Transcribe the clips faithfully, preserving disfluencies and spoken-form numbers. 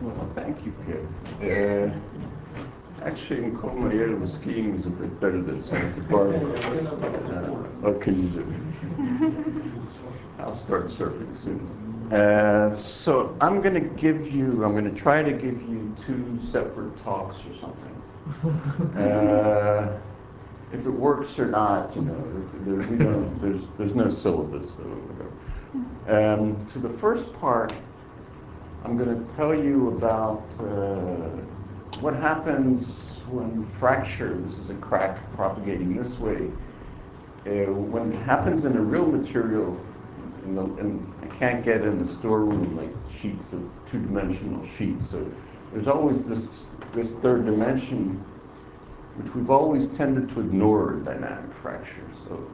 Well, thank you, Pierre. Uh, actually, in Courmayeur, skiing is a bit better than Santa Barbara. Uh, what can you do? I'll start surfing soon. Uh, so I'm going to give you, I'm going to try to give you two separate talks or something. Uh, if it works or not, you know, there, we don't, there's, there's no syllabus, so whatever. Um, so the first part, I'm going to tell you about uh, what happens when fracture, this is a crack propagating this way, uh, when it happens in a real material, in the, in, I can't get in the storeroom like sheets of two-dimensional sheets, so there's always this, this third dimension, which we've always tended to ignore in dynamic fracture, so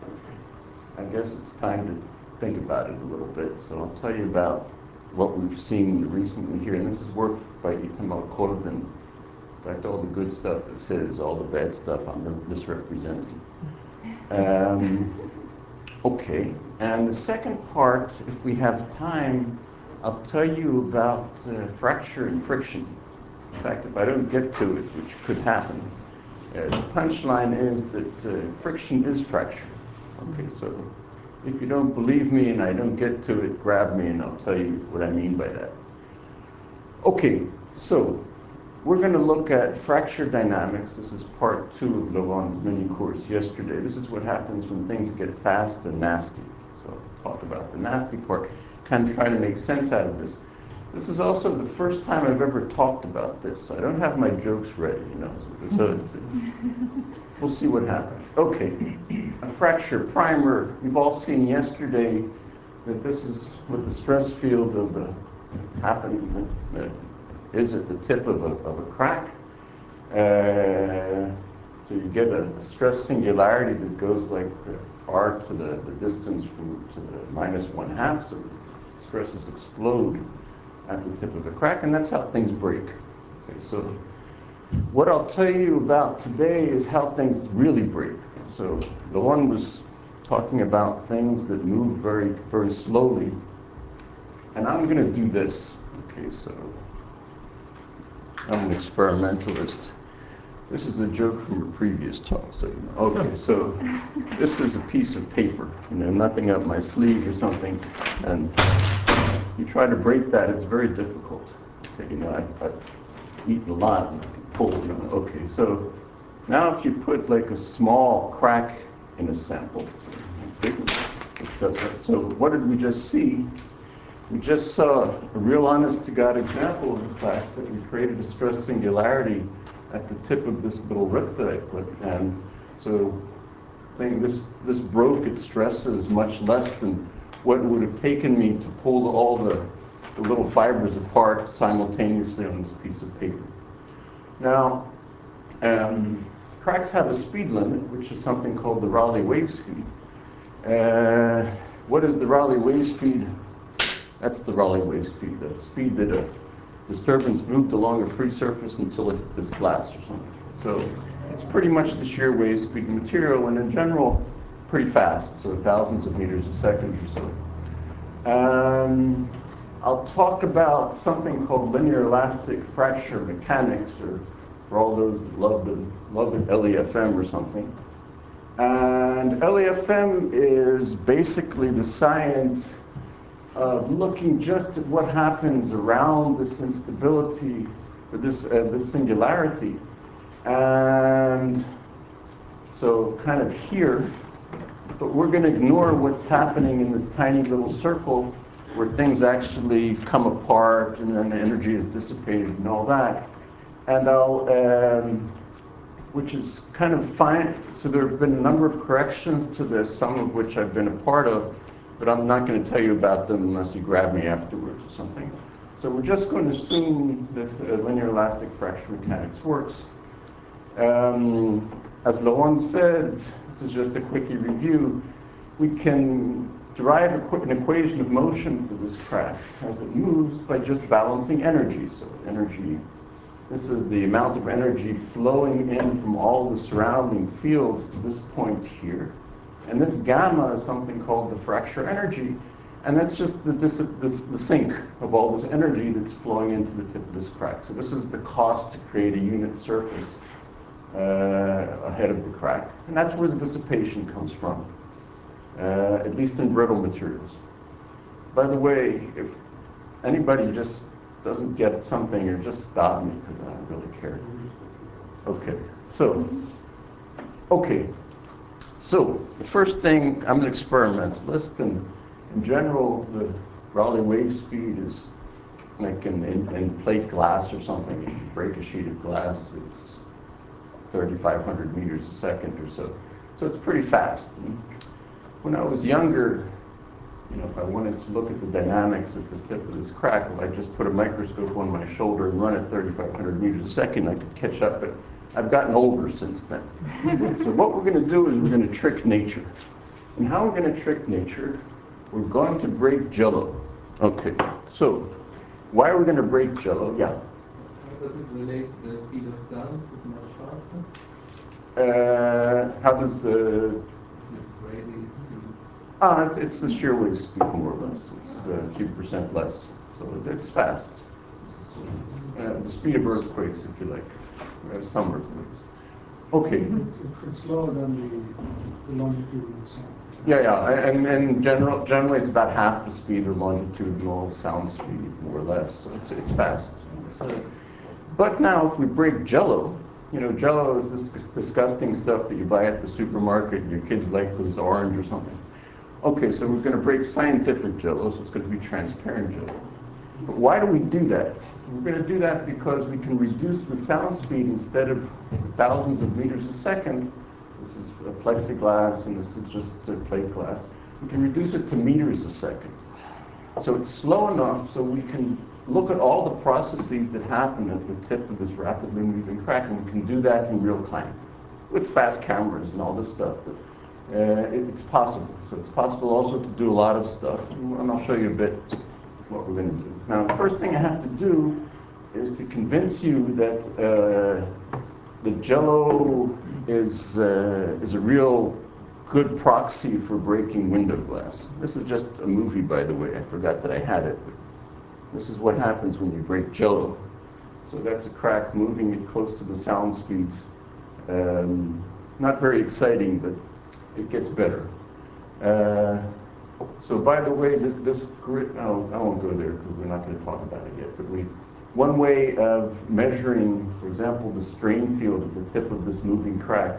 I guess it's time to think about it a little bit. So I'll tell you about what we've seen recently here, and this is work by Itamar Corvin. In fact, all the good stuff is his, all the bad stuff I'm misrepresenting. Um, okay, and the second part, if we have time, I'll tell you about uh, fracture and friction. In fact, if I don't get to it, which could happen, uh, the punchline is that uh, friction is fracture. Okay, so if you don't believe me and I don't get to it, grab me and I'll tell you what I mean by that. Okay, so we're going to look at fracture dynamics. This is part two of Laurent's mini course yesterday. This is what happens when things get fast and nasty. So I'll talk about the nasty part, kind of try to make sense out of this. This is also the first time I've ever talked about this, so I don't have my jokes ready, you know. So, so we'll see what happens. Okay, a fracture primer. We've all seen yesterday that this is what the stress field of the happen uh, is at the tip of a, of a crack. Uh, so you get a, a stress singularity that goes like r to the, the distance from to the minus one half. So stresses explode at the tip of the crack, and that's how things break. Okay, so what I'll tell you about today is how things really break. So the one was talking about things that move very, very slowly, and I'm going to do this. Okay, so I'm an experimentalist. This is a joke from a previous talk, so you know. Okay, so this is a piece of paper, you know, nothing up my sleeve or something, and you try to break that, it's very difficult. Okay, you know, I, I've eaten a lot and pulled, you know. Okay, so now if you put like a small crack in a sample, it does that. So what did we just see? We just saw a real honest-to-God example of the fact that we created a stress singularity at the tip of this little rip that I put, and so thing, this, this broke its stresses much less than what it would have taken me to pull all the, the little fibers apart simultaneously on this piece of paper. Now, um, cracks have a speed limit, which is something called the Rayleigh wave speed. Uh, what is the Rayleigh wave speed? That's the Rayleigh wave speed, the speed that a disturbance moved along a free surface until it hit this glass or something. So it's pretty much the shear wave speed of material, and in general, pretty fast, so thousands of meters a second or so. Um, I'll talk about something called linear elastic fracture mechanics, or for all those that love, the, love it, L E F M or something. And L E F M is basically the science of looking just at what happens around this instability, or this, uh, this singularity. And so kind of here, but we're going to ignore what's happening in this tiny little circle where things actually come apart and then the energy is dissipated and all that. And I'll, um, which is kind of fine. So there have been a number of corrections to this, some of which I've been a part of, but I'm not going to tell you about them unless you grab me afterwards or something. So we're just going to assume that uh, linear elastic fracture mechanics works. Um, as Laurent said, this is just a quickie review, we can derive an equation of motion for this crack as it moves by just balancing energy. So energy, this is the amount of energy flowing in from all the surrounding fields to this point here. And this gamma is something called the fracture energy. And that's just the, this, this, the sink of all this energy that's flowing into the tip of this crack. So this is the cost to create a unit surface uh, ahead of the crack. And that's where the dissipation comes from, uh, at least in brittle materials. By the way, if anybody just doesn't get something, or just stop me, because I don't really care. Okay, so, okay. So, the first thing, I'm an experimentalist, and in general, the Rayleigh wave speed is like in, in, in plate glass or something. If you break a sheet of glass, it's thirty-five hundred meters a second or so. So it's pretty fast. And when I was younger, you know, if I wanted to look at the dynamics at the tip of this crack, if I just put a microscope on my shoulder and run at thirty-five hundred meters a second, I could catch up, but I've gotten older since then. So what we're going to do is we're going to trick nature. And how we're going to trick nature, we're going to break Jello. Okay, so why are we going to break Jello? Yeah? How does it relate to the speed of sound? Is it much faster? Uh, how does uh, It's Rayleigh speed. Ah, it's, it's the shear wave speed, more or less. It's a few percent less, so it's fast. Uh, the speed of earthquakes, if you like. We have some earthquakes. Okay. It's slower than the, the longitudinal sound. Yeah, yeah, and, and general, generally it's about half the speed of longitudinal sound speed, more or less. So it's, it's fast. It's, uh, but now, if we break Jello, you know, Jello is this disgusting stuff that you buy at the supermarket, and your kids like because it's orange or something. Okay, so we're going to break scientific Jello, so it's going to be transparent Jello. But why do we do that? We're going to do that because we can reduce the sound speed instead of thousands of meters a second. This is a plexiglass, and this is just a plate glass. We can reduce it to meters a second. So it's slow enough so we can look at all the processes that happen at the tip of this rapidly moving crack, and we can do that in real time with fast cameras and all this stuff. But, uh, it, it's possible. So it's possible also to do a lot of stuff, and I'll show you a bit what we're going to do. Now, the first thing I have to do is to convince you that uh, the Jello is, uh, is a real good proxy for breaking window glass. This is just a movie, by the way. I forgot that I had it. But this is what happens when you break Jello. So that's a crack moving it close to the sound speeds. Um, not very exciting, but it gets better. Uh, so by the way, this grid, oh, I won't go there because we're not going to talk about it yet, but we, one way of measuring, for example, the strain field at the tip of this moving crack,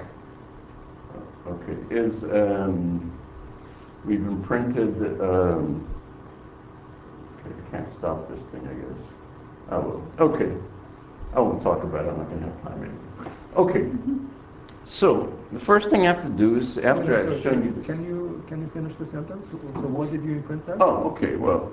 okay, is um, we've imprinted, um, okay, I can't stop this thing, I guess. I will. Okay, I won't talk about it, I'm not going to have time anymore. Okay. So, the first thing I have to do is, after I've shown you this. Can you, can you finish the sentence? So what did you imprint there? Oh, okay, well.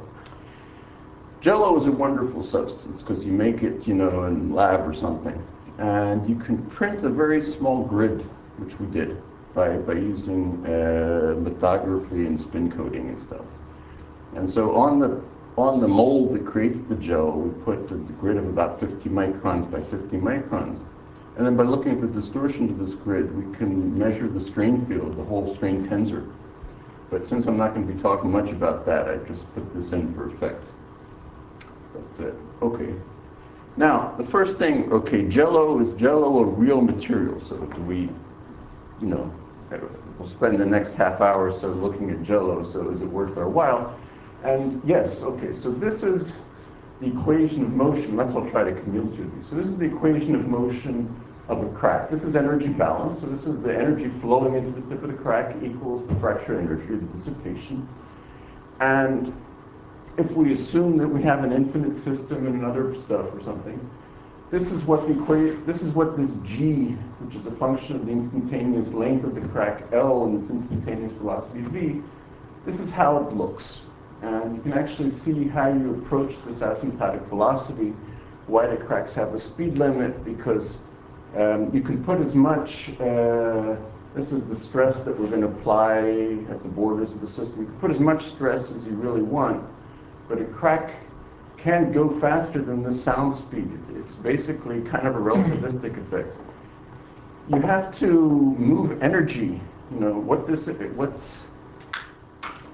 Jello is a wonderful substance because you make it, you know, in lab or something. And you can print a very small grid, which we did, by, by using uh, lithography and spin coating and stuff. And so on the, on the mold that creates the gel, we put the, the grid of about fifty microns by fifty microns. And then by looking at the distortion of this grid, we can measure the strain field, the whole strain tensor. But since I'm not going to be talking much about that, I just put this in for effect. But, uh, okay. Now, the first thing, okay, Jello, is Jello a real material? So do we, you know, we'll spend the next half hour or so looking at Jello, so is it worth our while? And yes, okay, so this is the equation of motion. Let's all try to commute through these. So this is the equation of motion of a crack. This is energy balance. So this is the energy flowing into the tip of the crack equals the fracture energy, the dissipation. And if we assume that we have an infinite system and other stuff or something, this is what the equa- this is what this g, which is a function of the instantaneous length of the crack L and its instantaneous velocity v, this is how it looks. And you can actually see how you approach this asymptotic velocity, why the cracks have a speed limit, because um, you can put as much, uh, this is the stress that we're going to apply at the borders of the system. You can put as much stress as you really want, but a crack can't go faster than the sound speed. It's basically kind of a relativistic effect. You have to move energy, you know, what this, what,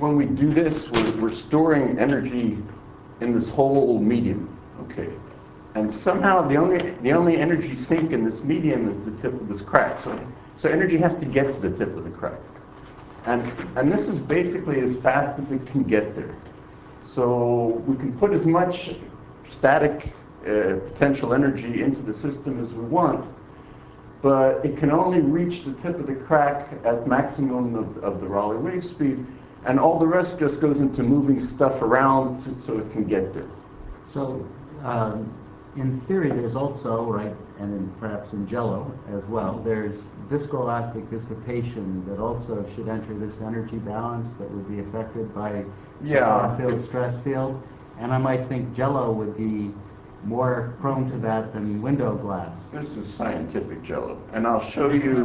when we do this, we're, we're storing energy in this whole medium, okay? And somehow the only, the only energy sink in this medium is the tip of this crack. So, so energy has to get to the tip of the crack. And, and this is basically as fast as it can get there. So we can put as much static uh, potential energy into the system as we want, but it can only reach the tip of the crack at maximum of, of the Rayleigh wave speed, and all the rest just goes into moving stuff around to, so it can get there. So, um, in theory, there's also, right, and in, perhaps in Jello as well, there's viscoelastic dissipation that also should enter this energy balance that would be affected by Yeah, far field, it's- stress field. And I might think Jello would be more prone to that than window glass. This is scientific Jello, and I'll show you.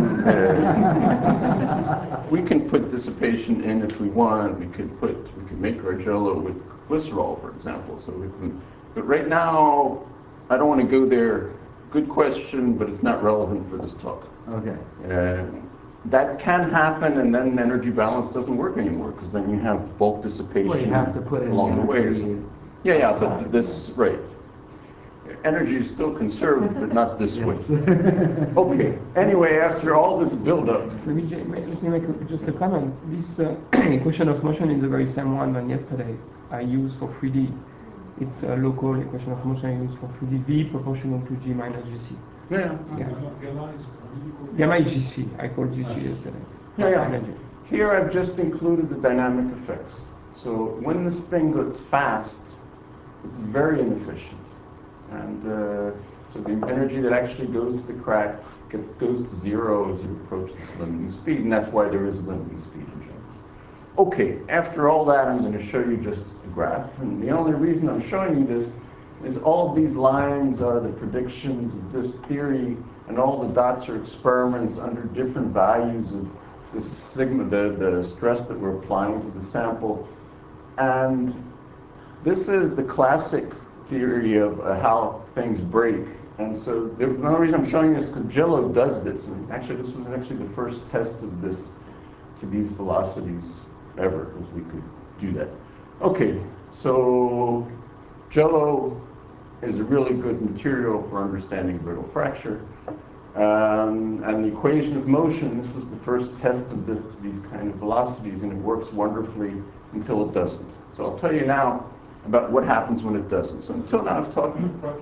Uh, we can put dissipation in if we want. We could put, we could make our Jello with glycerol, for example. So we can, but right now, I don't want to go there. Good question, but it's not relevant for this talk. Okay. Uh, that can happen, and then energy balance doesn't work anymore because then you have bulk dissipation Well, you have to put in along the way. or energy something. Yeah, yeah, but outside. this right. Energy is still conserved, but not this way. Yes. Okay. Anyway, after all this build-up, Maybe j- let me make a- just a comment. This uh, equation of motion is the very same one than yesterday I used for three D. It's a local equation of motion I used for three D, V proportional to G minus G C. yeah, Yeah. Gamma is G C. I called G C yesterday. yeah, yeah. Energy. Here I've just included the dynamic effects. So when this thing goes fast, it's very inefficient. And uh, so the energy that actually goes to the crack gets, goes to zero as you approach this limiting speed, and that's why there is a limiting speed in general. Okay, after all that, I'm going to show you just a graph. And the only reason I'm showing you this is all of these lines are the predictions of this theory, and all the dots are experiments under different values of the sigma, the, the stress that we're applying to the sample. And this is the classic theory of uh, how things break. And so the, the only reason I'm showing this is because Jello does this. And actually, this was actually the first test of this to these velocities ever, because we could do that. Okay, so Jello is a really good material for understanding brittle fracture. Um, and the equation of motion, this was the first test of this to these kind of velocities, and it works wonderfully until it doesn't. So I'll tell you now about what happens when it doesn't. So until now I've talked...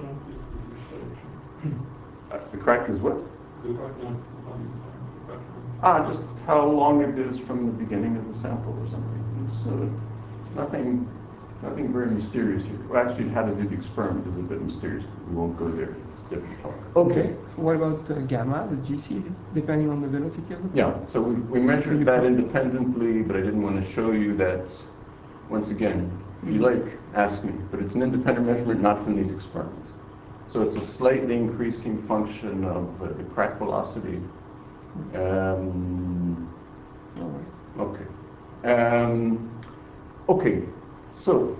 Uh, the crack is what? Ah, just how long it is from the beginning of the sample or something. So nothing, nothing very mysterious here. Well, actually, how to do the experiment is a bit mysterious. We won't go there. It's different talk. Okay. What about uh, gamma, the G C, depending on the velocity of the Yeah. So we we measured that independently, but I didn't want to show you that. Once again, if you like, ask me. But it's an independent measurement, not from these experiments. So it's a slightly increasing function of uh, the crack velocity. Um, All right. okay. Um, okay. So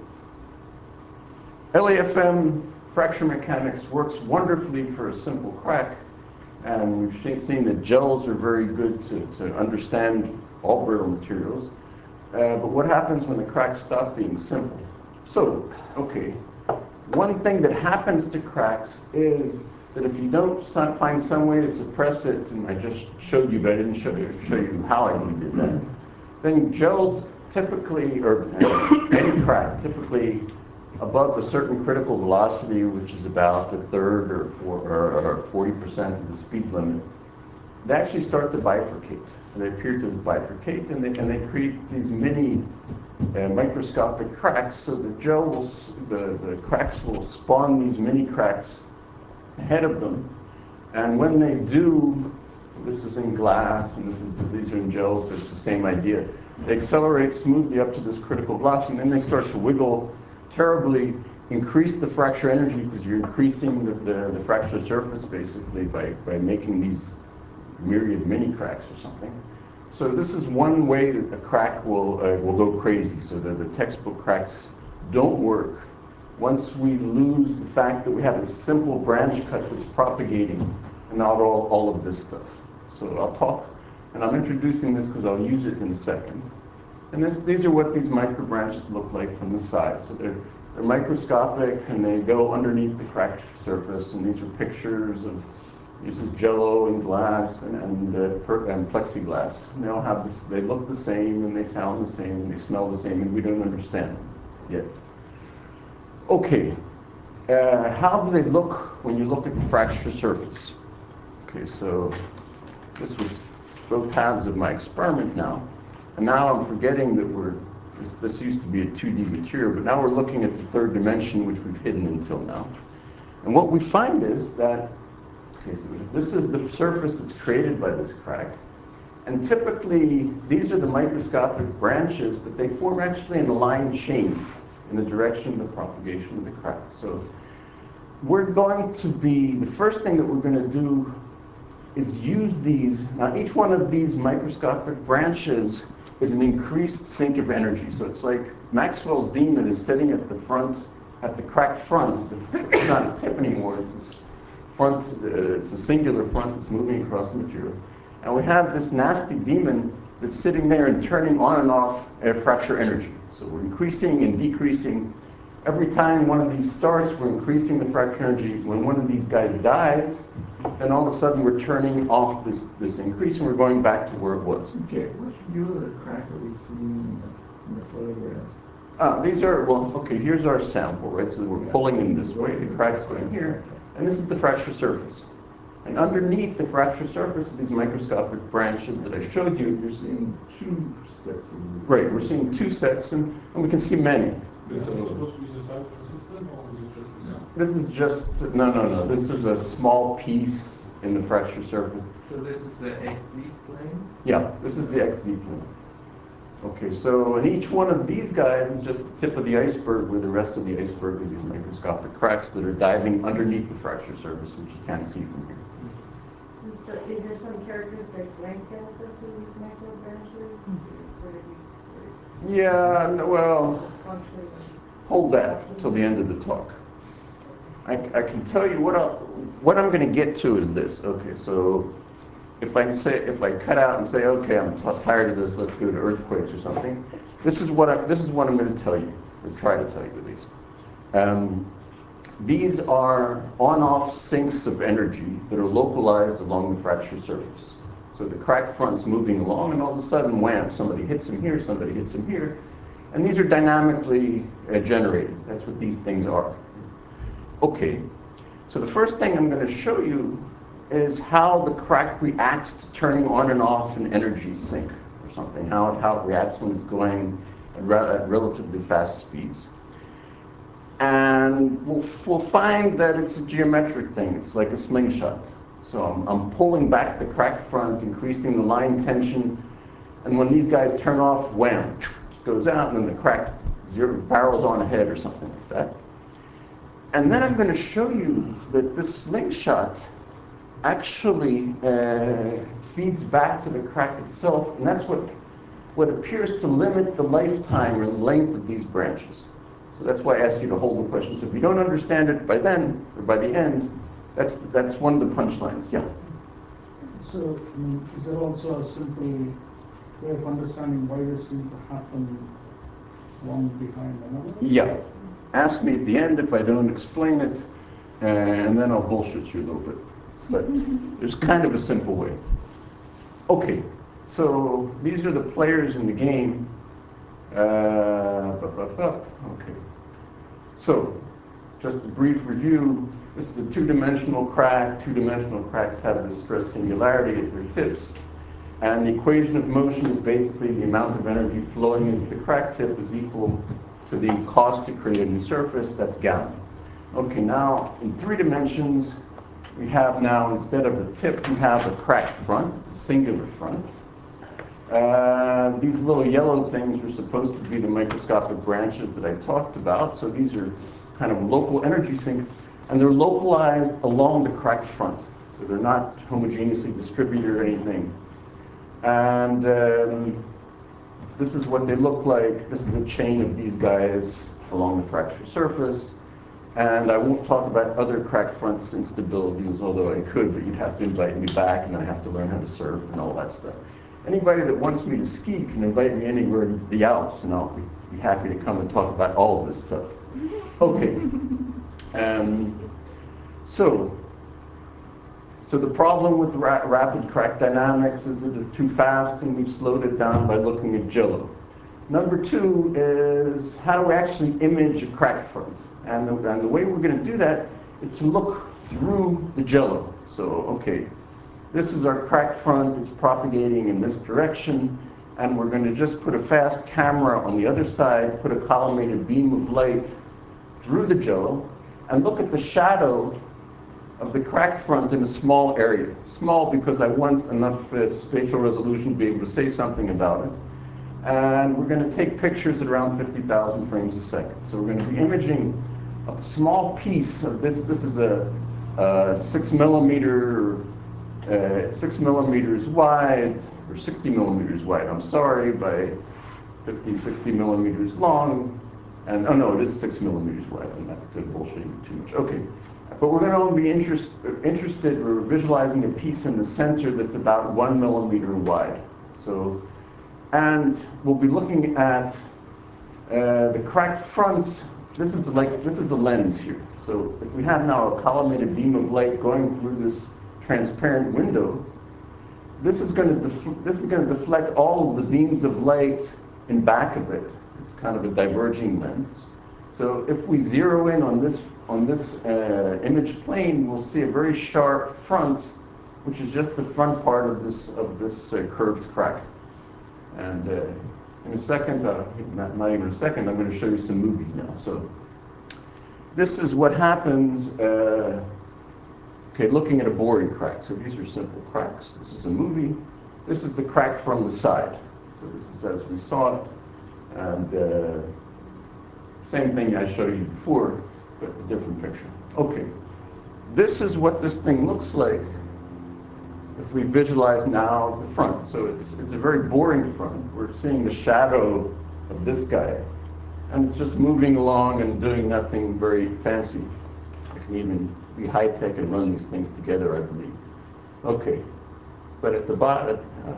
L A F M fracture mechanics works wonderfully for a simple crack, and we've seen- seen that gels are very good to, to understand all brittle materials. Uh, but what happens when the cracks stop being simple? So, okay, one thing that happens to cracks is that if you don't some, find some way to suppress it, and I just showed you, but I didn't show you, show you how I did that, then gels typically, or uh, any crack, typically above a certain critical velocity, which is about a third or, four, or, or forty percent of the speed limit, they actually start to bifurcate. They appear to bifurcate, and they, and they create these mini uh, microscopic cracks, so the gel will, s- the, the cracks will spawn these mini cracks ahead of them. And when they do, this is in glass, and this is, these are in gels, but it's the same idea. They accelerate smoothly up to this critical velocity, and then they start to wiggle terribly, increase the fracture energy, because you're increasing the, the, the fracture surface, basically, by, by making these myriad mini cracks or something. So this is one way that a crack will, uh, will go crazy, so that the textbook cracks don't work. Once we lose the fact that we have a simple branch cut that's propagating, and not all, all of this stuff. So I'll talk, and I'm introducing this because I'll use it in a second. And this, these are what these micro branches look like from the side. So they're, they're microscopic and they go underneath the cracked surface. And these are pictures of, this is jello and glass and, and, uh, per, and plexiglass. And they all have this, they look the same and they sound the same and they smell the same and we don't understand them yet. Okay, uh, how do they look when you look at the fracture surface? Okay, so this was both halves of my experiment now. And now I'm forgetting that we're, this, this used to be a two D material, but now we're looking at the third dimension, which we've hidden until now. And what we find is that, okay, so this is the surface that's created by this crack. And typically, these are the microscopic branches, but they form actually in aligned chains in the direction of the propagation of the crack. So we're going to be, the first thing that we're going to do is use these. Now, each one of these microscopic branches is an increased sink of energy. So it's like Maxwell's demon is sitting at the front, at the cracked front. It's not a tip anymore, it's this front, uh, it's a singular front that's moving across the material. And we have this nasty demon that's sitting there and turning on and off uh, fracture energy. So we're increasing and decreasing. Every time one of these starts, we're increasing the fracture energy. When one of these guys dies, then all of a sudden we're turning off this, this increase and we're going back to where it was. Okay, which view of the crack are we seeing in the photographs? Uh, these are, well, okay, here's our sample, right? So we're pulling in this way, the crack's going here, and this is the fracture surface. And underneath the fracture surface of these microscopic branches that I showed you, You're seeing two sets of these. right, we're seeing two sets, and, and we can see many. This is supposed to be the site persistent, or is it just no? This is just, no, no, no, this is a small piece in the fracture surface. So this is the X Z plane? Yeah, this is the X Z plane. Okay, so and each one of these guys is just the tip of the iceberg, where the rest of the iceberg are these microscopic cracks that are diving underneath the fracture surface, which you can't see from here. And so is there some characteristic length axis with these micro branches? So that we- Yeah, no, well, functionally- hold that till the end of the talk. I, I can tell you what, I'll, what I'm going to get to is this. Okay, so if I say, if I cut out and say, okay, I'm t tired of this, let's go to earthquakes or something. This is what I, this is what I'm going to tell you, or try to tell you at least. Um, these are on-off sinks of energy that are localized along the fracture surface. So the crack front's moving along, and all of a sudden, wham! Somebody hits him here, somebody hits him here, and these are dynamically uh, generated. That's what these things are. Okay, so the first thing I'm going to show you is how the crack reacts to turning on and off an energy sink or something, how it, how it reacts when it's going at, re at relatively fast speeds. And we'll, we'll find that it's a geometric thing. It's like a slingshot. So I'm, I'm pulling back the crack front, increasing the line tension, and when these guys turn off, wham, it goes out, and then the crack zero, barrels on ahead or something like that. And then I'm going to show you that this slingshot actually uh, feeds back to the crack itself, and that's what, what appears to limit the lifetime or length of these branches. So that's why I ask you to hold the question. So if you don't understand it by then, or by the end, that's, that's one of the punchlines. Yeah? So, I mean, is there also a simple way of understanding why this seems to happen one behind another? Yeah. Ask me at the end if I don't explain it, and then I'll bullshit you a little bit. But there's kind of a simple way. Okay, so these are the players in the game. Uh, bup, bup, bup. Okay. So, just a brief review. This is a two-dimensional crack. Two-dimensional cracks have this stress singularity at their tips. And the equation of motion is basically the amount of energy flowing into the crack tip is equal to the cost to create a new surface, that's gamma. Okay, now in three dimensions, we have now, instead of a tip, we have a cracked front, it's a singular front. Uh, these little yellow things are supposed to be the microscopic branches that I talked about, so these are kind of local energy sinks, and they're localized along the cracked front, so they're not homogeneously distributed or anything. And um, this is what they look like. This is a chain of these guys along the fracture surface. And I won't talk about other crack fronts instabilities, although I could, but you'd have to invite me back, and I have to learn how to surf and all that stuff. Anybody that wants me to ski can invite me anywhere to the Alps, and I'll be, be happy to come and talk about all of this stuff. Okay. Um, so, so the problem with ra rapid crack dynamics is that they're too fast, and we've slowed it down by looking at Jello. Number two is how do we actually image a crack front? And the, and the way we're going to do that is to look through the Jello. So, okay, this is our crack front. It's propagating in this direction, and we're going to just put a fast camera on the other side, put a collimated beam of light through the Jello, and look at the shadow of the crack front in a small area. Small because I want enough uh, spatial resolution to be able to say something about it. And we're going to take pictures at around fifty thousand frames a second. So we're going to be imaging a small piece of this. This is a, a six millimeter, uh, six millimeters wide, or sixty millimeters wide, I'm sorry, by fifty, sixty millimeters long. And, oh no, it is six millimeters wide. I'm not to bullshit you too much. Okay. But we're going to only be interest, interested or visualizing a piece in the center that's about one millimeter wide. So, and we'll be looking at uh, the crack fronts. This is like, this is the lens here. So if we have now a collimated beam of light going through this transparent window, this is going to this is going to deflect all of the beams of light in back of it. It's kind of a diverging lens. So if we zero in on this on this uh, image plane, we'll see a very sharp front, which is just the front part of this of this uh, curved crack. And uh, in a second, uh, not, not even a second, I'm going to show you some movies now. So this is what happens. Uh, okay, looking at a boring crack. So these are simple cracks. This is a movie. This is the crack from the side. So this is as we saw it. And uh, same thing I showed you before, but a different picture. Okay, this is what this thing looks like if we visualize now the front. So it's, it's a very boring front. We're seeing the shadow of this guy, and it's just moving along and doing nothing very fancy. I can even be high-tech and run these things together, I believe. Okay, but at the bottom, uh,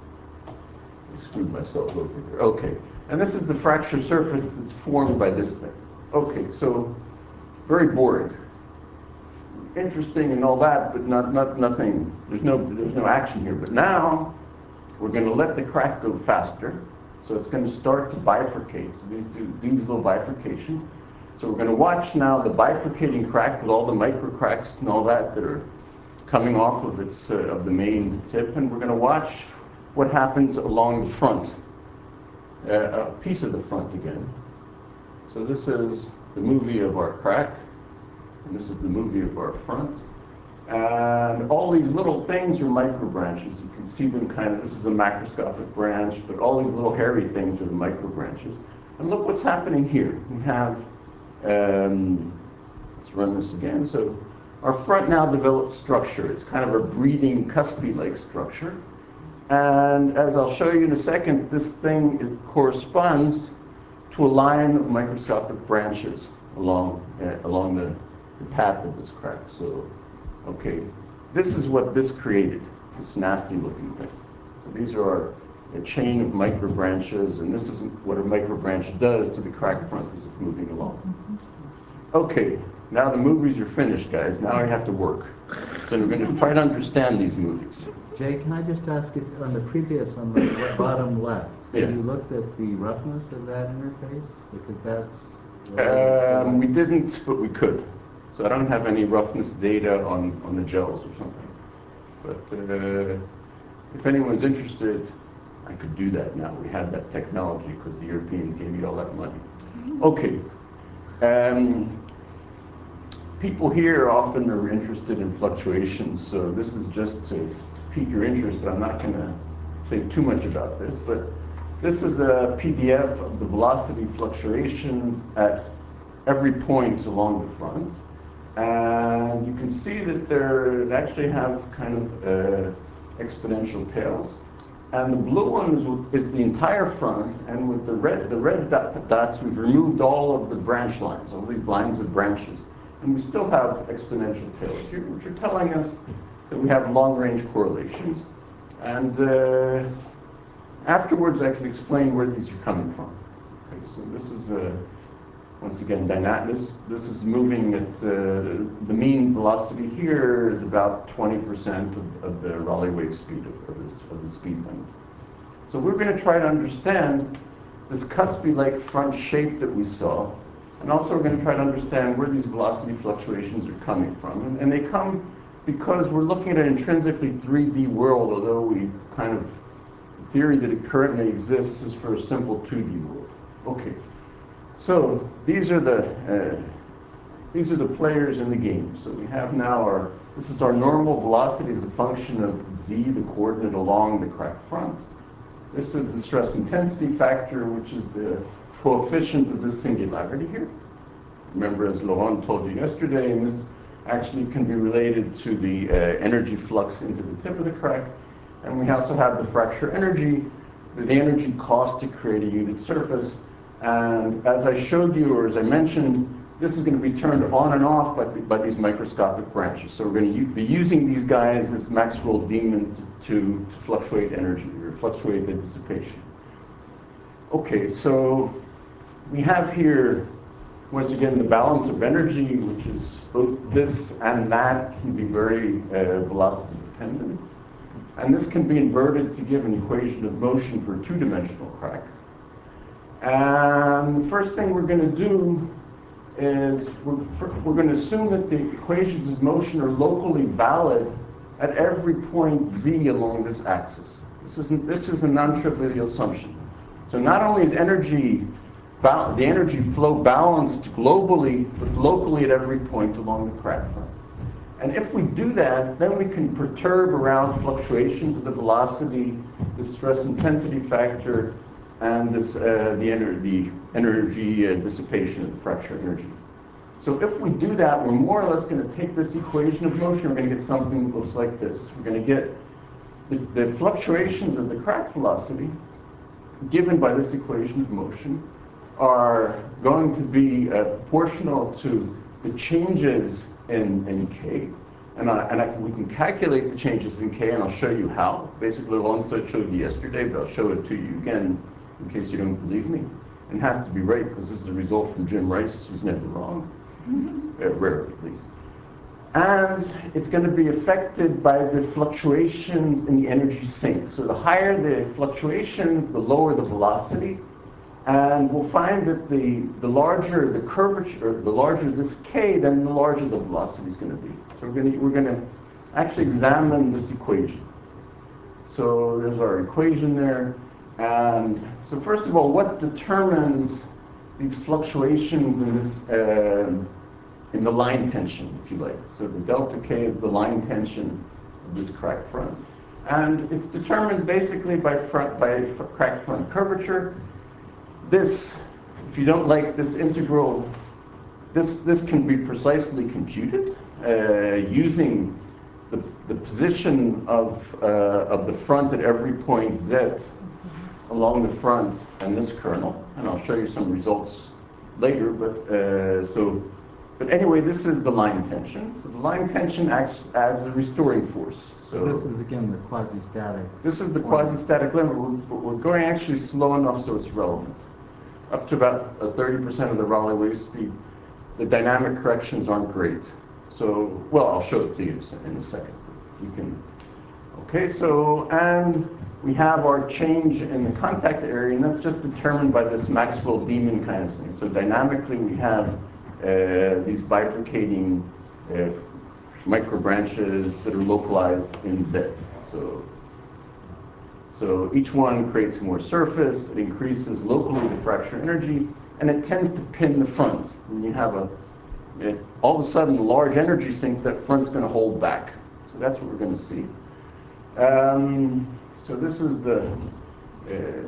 I screwed myself over here. Okay. And this is the fracture surface that's formed by this thing. Okay, so very boring. Interesting and all that, but not, not nothing. There's no, there's no action here. But now we're going to let the crack go faster. So it's going to start to bifurcate. So these do these little bifurcations. So we're going to watch now the bifurcating crack with all the micro cracks and all that that are coming off of its uh, of the main tip, and we're going to watch what happens along the front. Uh, a piece of the front again. So this is the movie of our crack, and this is the movie of our front. And all these little things are micro branches. You can see them kind of, this is a macroscopic branch, but all these little hairy things are the micro branches. And look what's happening here. We have, um, let's run this again. So our front now develops structure. It's kind of a breathing cuspy-like structure. And as I'll show you in a second, this thing is, corresponds to a line of microscopic branches along, uh, along the, the path of this crack. So, okay, this is what this created, this nasty looking thing. So these are our, a chain of micro branches, and this is what a micro branch does to the crack front as it's moving along. Okay, now the movies are finished, guys. Now I have to work. So we're going to try to understand these movies. Jay, can I just ask you, on the previous, on the bottom left, Yeah. have you looked at the roughness of that interface? Because that's... Um, we didn't, but we could. So I don't have any roughness data on, on the gels or something. But uh, if anyone's interested, I could do that now. We have that technology because the Europeans gave me all that money. Okay. Um, people here often are interested in fluctuations, so this is just to pique your interest, but I'm not going to say too much about this. But this is a P D F of the velocity fluctuations at every point along the front. And you can see that they're, they actually have kind of uh, exponential tails. And the blue one is, is the entire front, and with the red, the red dot, dots, we've removed all of the branch lines, all these lines of branches. And we still have exponential tails here, which are telling us that we have long-range correlations. And uh, afterwards I can explain where these are coming from. Okay, so this is a, once again, dyna this, this is moving at, uh, the mean velocity here is about twenty percent of, of the Rayleigh wave speed of, of, this, of the speed limit. So we're going to try to understand this cuspy-like front shape that we saw, and also we're going to try to understand where these velocity fluctuations are coming from. And, and they come because we're looking at an intrinsically three D world, although we kind of, the theory that it currently exists is for a simple two D world. Okay, so these are the, uh, these are the players in the game. So we have now our, this is our normal velocity as a function of z, the coordinate along the crack front. This is the stress intensity factor, which is the coefficient of this singularity here. Remember, as Laurent told you yesterday, and this actually can be related to the uh, energy flux into the tip of the crack. And we also have the fracture energy, the energy cost to create a unit surface. And as I showed you, or as I mentioned, this is going to be turned on and off by, the, by these microscopic branches. So we're going to be using these guys as Maxwell demons to, to, to fluctuate energy, or fluctuate the dissipation. Okay, so we have here, once again, the balance of energy, which is both this and that can be very uh, velocity dependent. And this can be inverted to give an equation of motion for a two-dimensional crack. And the first thing we're going to do is we're, we're going to assume that the equations of motion are locally valid at every point z along this axis. This is, this is a non-trivial assumption. So not only is energy, the energy flow balanced globally, but locally at every point along the crack front. And if we do that, then we can perturb around fluctuations of the velocity, the stress intensity factor, and this, uh, the, ener the energy uh, dissipation of the fracture energy. So if we do that, we're more or less going to take this equation of motion, we're going to get something that looks like this. We're going to get the, the fluctuations of the crack velocity given by this equation of motion are going to be uh, proportional to the changes in, in k. And, I, and I, we can calculate the changes in k, and I'll show you how. Basically, once I showed you yesterday, but I'll show it to you again in case you don't believe me. And it has to be right, because this is a result from Jim Rice, who's never wrong, uh, rarely at least. And it's going to be affected by the fluctuations in the energy sink. So the higher the fluctuations, the lower the velocity. And we'll find that the, the larger the curvature, or the larger this k, then the larger the velocity is going to be. So we're going to, we're going to actually examine this equation. So there's our equation there. And so first of all, what determines these fluctuations in this, uh, in the line tension, if you like? So the delta k is the line tension of this crack front. And it's determined basically by front, by crack front curvature. This, if you don't like this integral, this, this can be precisely computed uh, using the, the position of, uh, of the front at every point z along the front and this kernel. And I'll show you some results later, but uh, so, but anyway, this is the line tension. So the line tension acts as a restoring force. So this is again the quasi-static. This is the quasi-static limit, but we're going actually slow enough so it's relevant. Up to about thirty percent of the Rayleigh wave speed, the dynamic corrections aren't great. So, well, I'll show it to you in a second. You can, okay, so, and we have our change in the contact area, and that's just determined by this Maxwell-Demon kind of thing. So dynamically, we have uh, these bifurcating uh, microbranches that are localized in Z. So, so each one creates more surface, it increases locally the fracture energy, and it tends to pin the front. When you have a, it, all of a sudden, a large energy sink, that front's going to hold back. So that's what we're going to see. Um, so this is the, uh,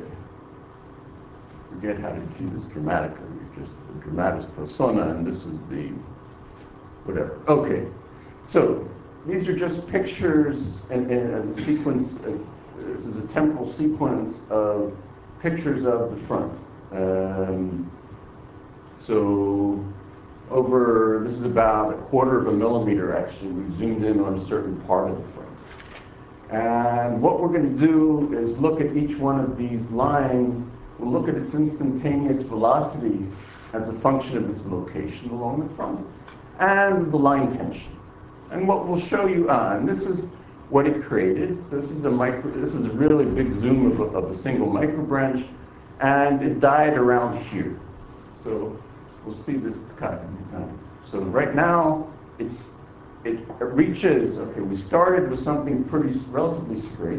forget how to do this dramatically, you're just the dramatis persona, and this is the, whatever. Okay, so these are just pictures and, and as a sequence, as, this is a temporal sequence of pictures of the front. Um, so over, this is about a quarter of a millimeter actually, we zoomed in on a certain part of the front. And what we're going to do is look at each one of these lines. We'll look at its instantaneous velocity as a function of its location along the front, and the line tension. And what we'll show you on, this is what it created. So this is a micro, this is a really big zoom of a, of a single microbranch, and it died around here. So we'll see this kind of, so right now, it's, it reaches, okay, we started with something pretty, relatively straight.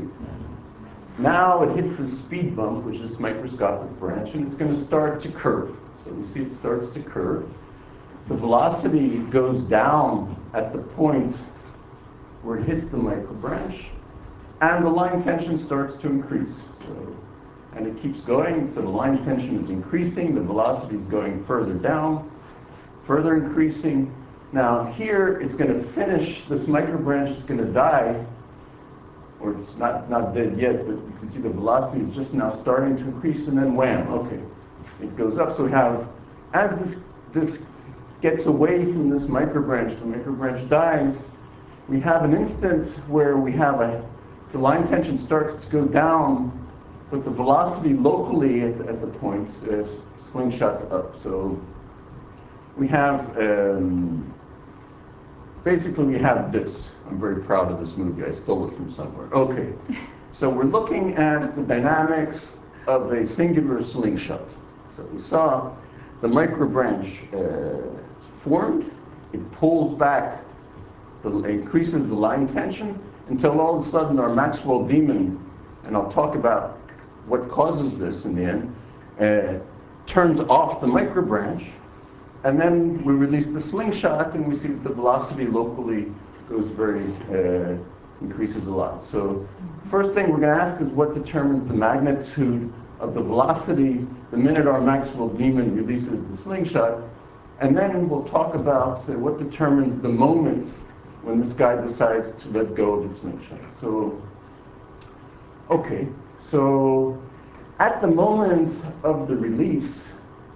Now it hits the speed bump, which is microscopic branch, and it's going to start to curve. So we see it starts to curve. The velocity goes down at the point where it hits the microbranch, and the line tension starts to increase. So, and it keeps going, so the line tension is increasing, the velocity is going further down, further increasing. Now here, it's going to finish, this microbranch is going to die, or it's not, not dead yet, but you can see the velocity is just now starting to increase, and then wham, okay, it goes up. So we have, as this, this gets away from this microbranch, the microbranch dies, we have an instant where we have a, the line tension starts to go down, but the velocity locally at the, at the point uh, slingshots up. So we have, um, basically we have this. I'm very proud of this movie. I stole it from somewhere. Okay, so we're looking at the dynamics of a singular slingshot. So we saw the microbranch uh, formed, it pulls back, the, increases the line tension until all of a sudden our Maxwell demon, and I'll talk about what causes this in the end, uh, turns off the microbranch, and then we release the slingshot and we see that the velocity locally goes very, uh, increases a lot. So first thing we're going to ask is what determines the magnitude of the velocity the minute our Maxwell demon releases the slingshot, and then we'll talk about uh, what determines the moment when this guy decides to let go of the slingshot. So, okay, so at the moment of the release,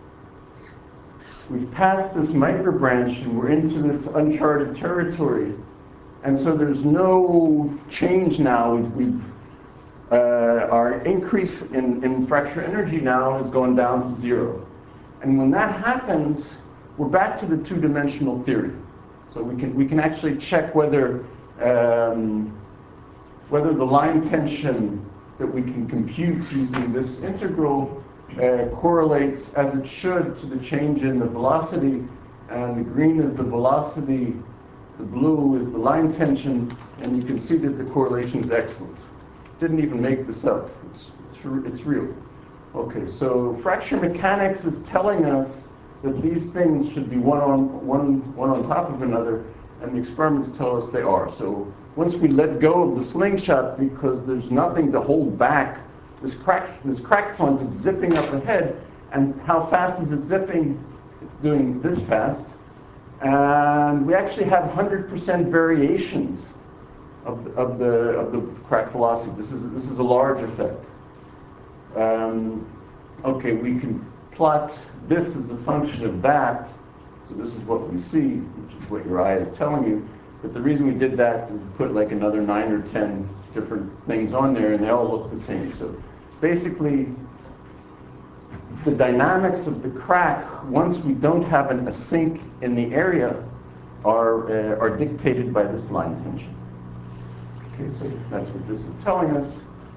we've passed this microbranch and we're into this uncharted territory. And so there's no change now. We've, we've uh, our increase in, in fracture energy now has gone down to zero. And when that happens, we're back to the two-dimensional theory. So we can, we can actually check whether, um, whether the line tension that we can compute using this integral uh, correlates as it should to the change in the velocity. And the green is the velocity, the blue is the line tension, and you can see that the correlation is excellent. Didn't even make this up, it's, it's, it's real. Okay, so fracture mechanics is telling us that these things should be one on, one, one on top of another, and the experiments tell us they are. So once we let go of the slingshot, because there's nothing to hold back this crack, this crack front, it's zipping up ahead, and how fast is it zipping? It's doing this fast. And we actually have one hundred percent variations of the, of the, of the crack velocity. This is, this is a large effect. Um, okay, we can plot this as a function of that. So this is what we see, which is what your eye is telling you. But the reason we did that is we put like another nine or ten different things on there, and they all look the same. So basically, the dynamics of the crack, once we don't have an, a sink in the area, are, uh, are dictated by this line tension. Okay, so that's what this is telling us.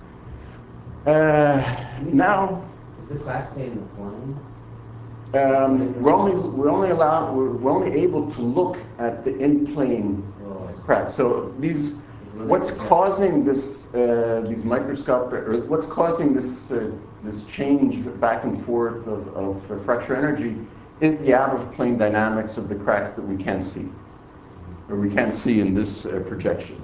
Uh, now, Is the crack stay in the plane? um, we're only we're only allowed we're, we're only able to look at the in-plane Oh, I see. crack. So these, what's causing this uh, these microscopic, or what's causing this uh, this change back and forth of, of uh, fracture energy is the out-of-plane dynamics of the cracks that we can't see, or we can't see in this uh, projection.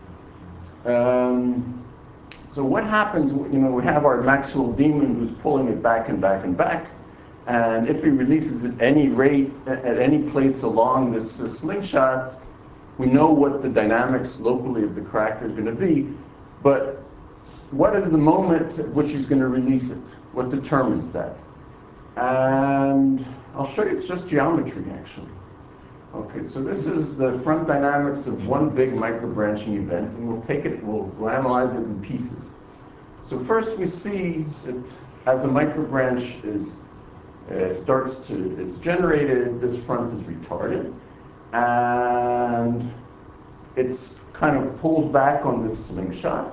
Um, so what happens? You know, we have our Maxwell demon who's pulling it back and back and back. And if he releases at any rate, at any place along this uh, slingshot, we know what the dynamics locally of the crack are going to be. But what is the moment at which he's going to release it? What determines that? And I'll show you, it's just geometry, actually. Okay, so this is the front dynamics of one big microbranching event, and we'll take it, we'll, we'll analyze it in pieces. So first we see that as a microbranch is uh, starts to is generated, this front is retarded, and it's kind of pulls back on this slingshot.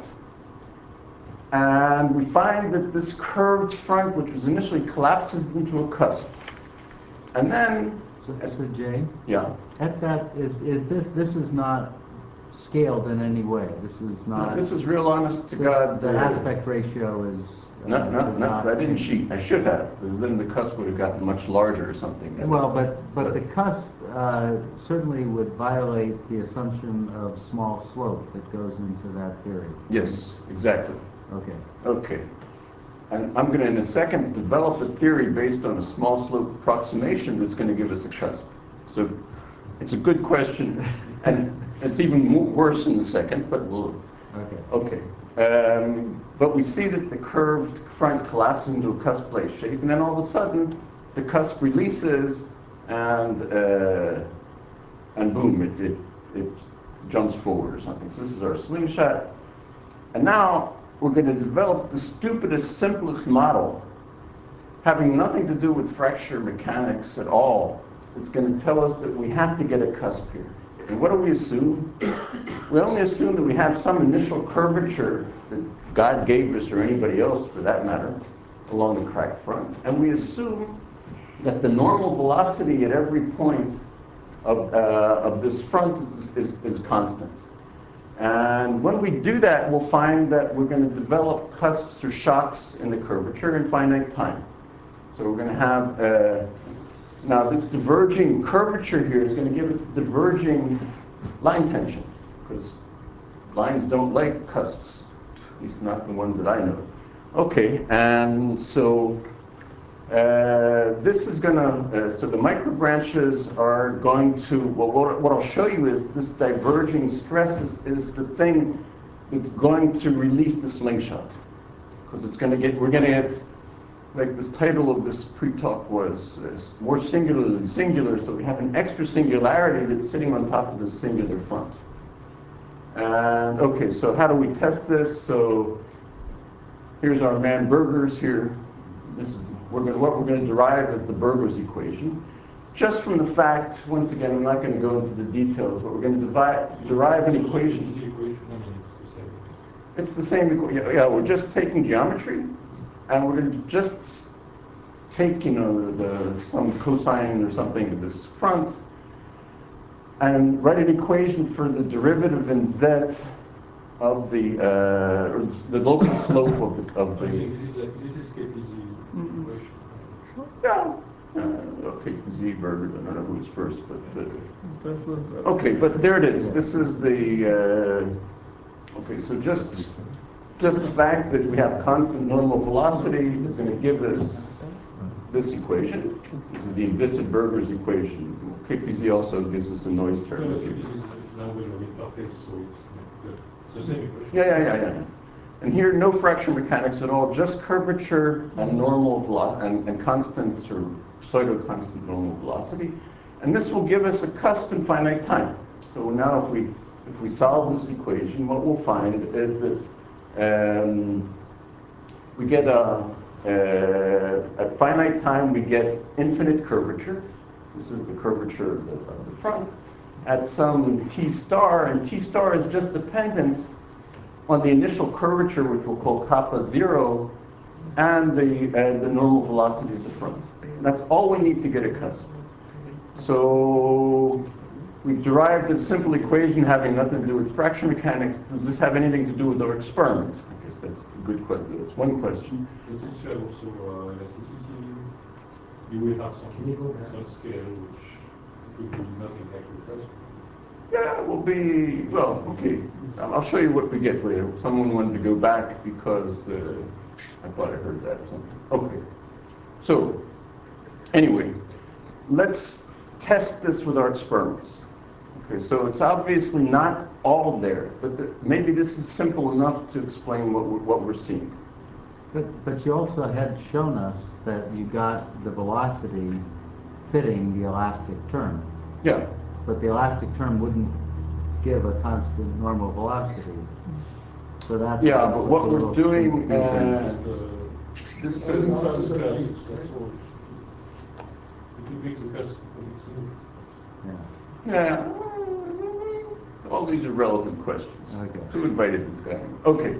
And we find that this curved front, which was initially collapses into a cusp. And then, So, so Jay, yeah, at that, is, is this, this is not scaled in any way? This is no, not, this is real honest to this- God. the uh, aspect ratio is. uh, No, no, is no, not- I didn't cheat. I should have, because then the cusp would have gotten much larger or something. Well, but, but the cusp uh, certainly would violate the assumption of small slope that goes into that theory. Yes, exactly. Okay. Okay. And I'm going to, in a second, develop a theory based on a small slope approximation that's going to give us a cusp. So it's a good question, and it's even mo- worse in a second, but we'll... Okay. Okay. Um, but we see that the curved front collapses into a cusp-like shape, and then all of a sudden, the cusp releases, and uh, and boom, it, it, it jumps forward or something. So this is our slingshot. And now we're going to develop the stupidest, simplest model, having nothing to do with fracture mechanics at all. It's going to tell us that we have to get a cusp here. And what do we assume? We only assume that we have some initial curvature that God gave us, or anybody else for that matter, along the cracked front. And we assume that the normal velocity at every point of, uh, of this front is, is, is constant. And when we do that, we'll find that we're going to develop cusps or shocks in the curvature in finite time. So we're going to have, uh, now this diverging curvature here is going to give us diverging line tension, because lines don't like cusps, at least not the ones that I know. Okay, and so uh, this is going to, uh, so the microbranches are going to, well, what, what I'll show you is this diverging stress is, is the thing that's going to release the slingshot. Because it's going to get, we're going to get, like this title of this pre-talk was, is more singular than singular, so we have an extra singularity that's sitting on top of this singular front. And okay, so how do we test this? So here's our man Burgers here. This is we're going to, what we're going to derive is the Burgers equation. Just from the fact, once again, I'm not going to go into the details, but we're going to divide, derive an equation. Is the equation, I mean, it's the same. It's the same equation. Yeah, yeah, we're just taking geometry, and we're going to just take, you know, the, the, some cosine or something of this front, and write an equation for the derivative in z of the uh, or the local slope of the of I the. think this is, a- this is K P Z equation. Yeah. Uh, okay, Z Burger. I don't know who's first, but uh, First one. okay, but there it is. This is the. Uh, okay, so just just the fact that we have constant normal velocity is going to give us this equation. This is the implicit Burger's equation. K P Z also gives us a noise term. No, if this you- is language of interface, so it's good. It's the same equation. Yeah, yeah, yeah, yeah. And here, no fracture mechanics at all, just curvature and normal velocity and, and constant or pseudo-constant normal velocity. And this will give us a cusp in finite time. So now if we if we solve this equation, what we'll find is that um, we get a, uh, at finite time, we get infinite curvature. This is the curvature of the, of the front at some t star, and t star is just dependent on the initial curvature, which we'll call kappa zero, and the, uh, the normal velocity of the front. That's all we need to get a cusp. So we've derived a simple equation having nothing to do with fracture mechanics. Does this have anything to do with our experiment? I guess that's a good question. That's one question. But since you have also uh, elasticity, you will have some, some scale which could be not exactly present. Yeah, it will be, well, okay. I'll show you what we get later. Someone wanted to go back because uh, I thought I heard that or something. Okay. So, anyway, let's test this with our experiments. Okay, so it's obviously not all there, but the, maybe this is simple enough to explain what we're, what we're seeing. But, but you also had shown us that you got the velocity fitting the elastic term. Yeah. but the elastic term wouldn't give a constant normal velocity. So that's Yeah, that's but what's what a little we're doing, confusing. uh, this This is, is because that's all. If you fix the cusp, it's smooth. Yeah. yeah, all these are relevant questions. Okay. Who invited this guy? Okay.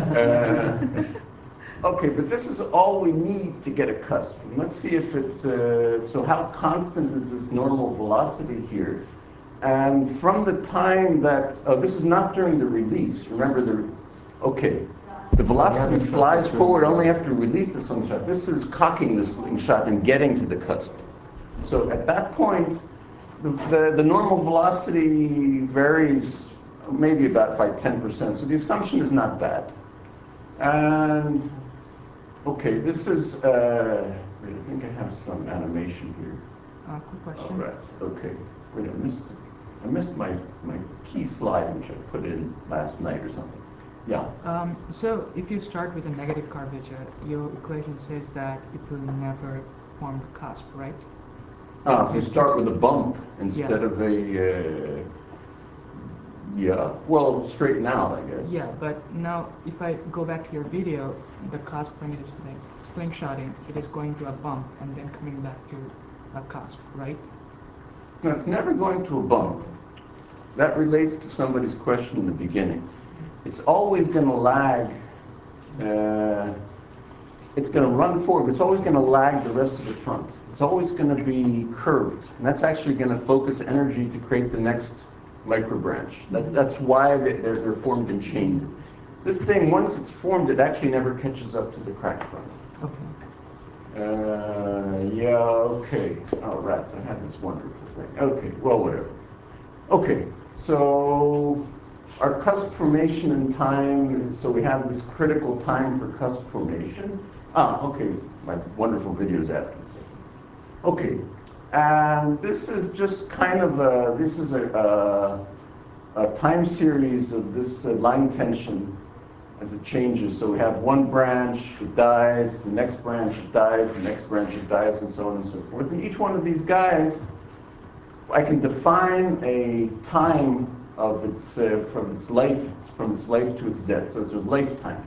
Uh, okay, but this is all we need to get a cusp. And let's see if it's, uh, so how constant is this normal velocity here? And from the time that, oh, this is not during the release. Remember the, okay. The velocity flies forward only after we release the slingshot. This is cocking the slingshot and getting to the cusp. So at that point, the, the, the normal velocity varies maybe about by ten percent. So the assumption is not bad. And, okay, this is, uh, wait, I think I have some animation here. Uh, quick All question. right, okay. Wait, I missed, I missed my, my key slide, which I put in last night or something. Yeah. Um, so if you start with a negative curvature, your equation says that it will never form the cusp, right? Ah, if you start with a bump instead Yeah. of a, uh, yeah, well, straighten out, I guess. Yeah, but now if I go back to your video, the cusp when it is like slingshotting, it is going to a bump and then coming back to a cusp, right? No, it's never going to a bump. That relates to somebody's question in the beginning. It's always going to lag, uh, it's going to run forward, but it's always going to lag the rest of the front. It's always going to be curved, and that's actually going to focus energy to create the next microbranch. That's, that's why they- they're, they're formed in chains. This thing, once it's formed, it actually never catches up to the crack front. Okay. Uh, yeah, okay. Oh, rats, I had this wonderful thing. Okay, well, whatever. Okay, so our cusp formation in time, so we have this critical time for cusp formation. Ah, okay, my wonderful videos after. Okay, and this is just kind of a, this is a, a, a time series of this uh, line tension as it changes. So we have one branch, it dies, the next branch it dies, the next branch it dies, and so on and so forth. And each one of these guys, I can define a time of its, uh, from its life, from its life to its death. So it's a lifetime.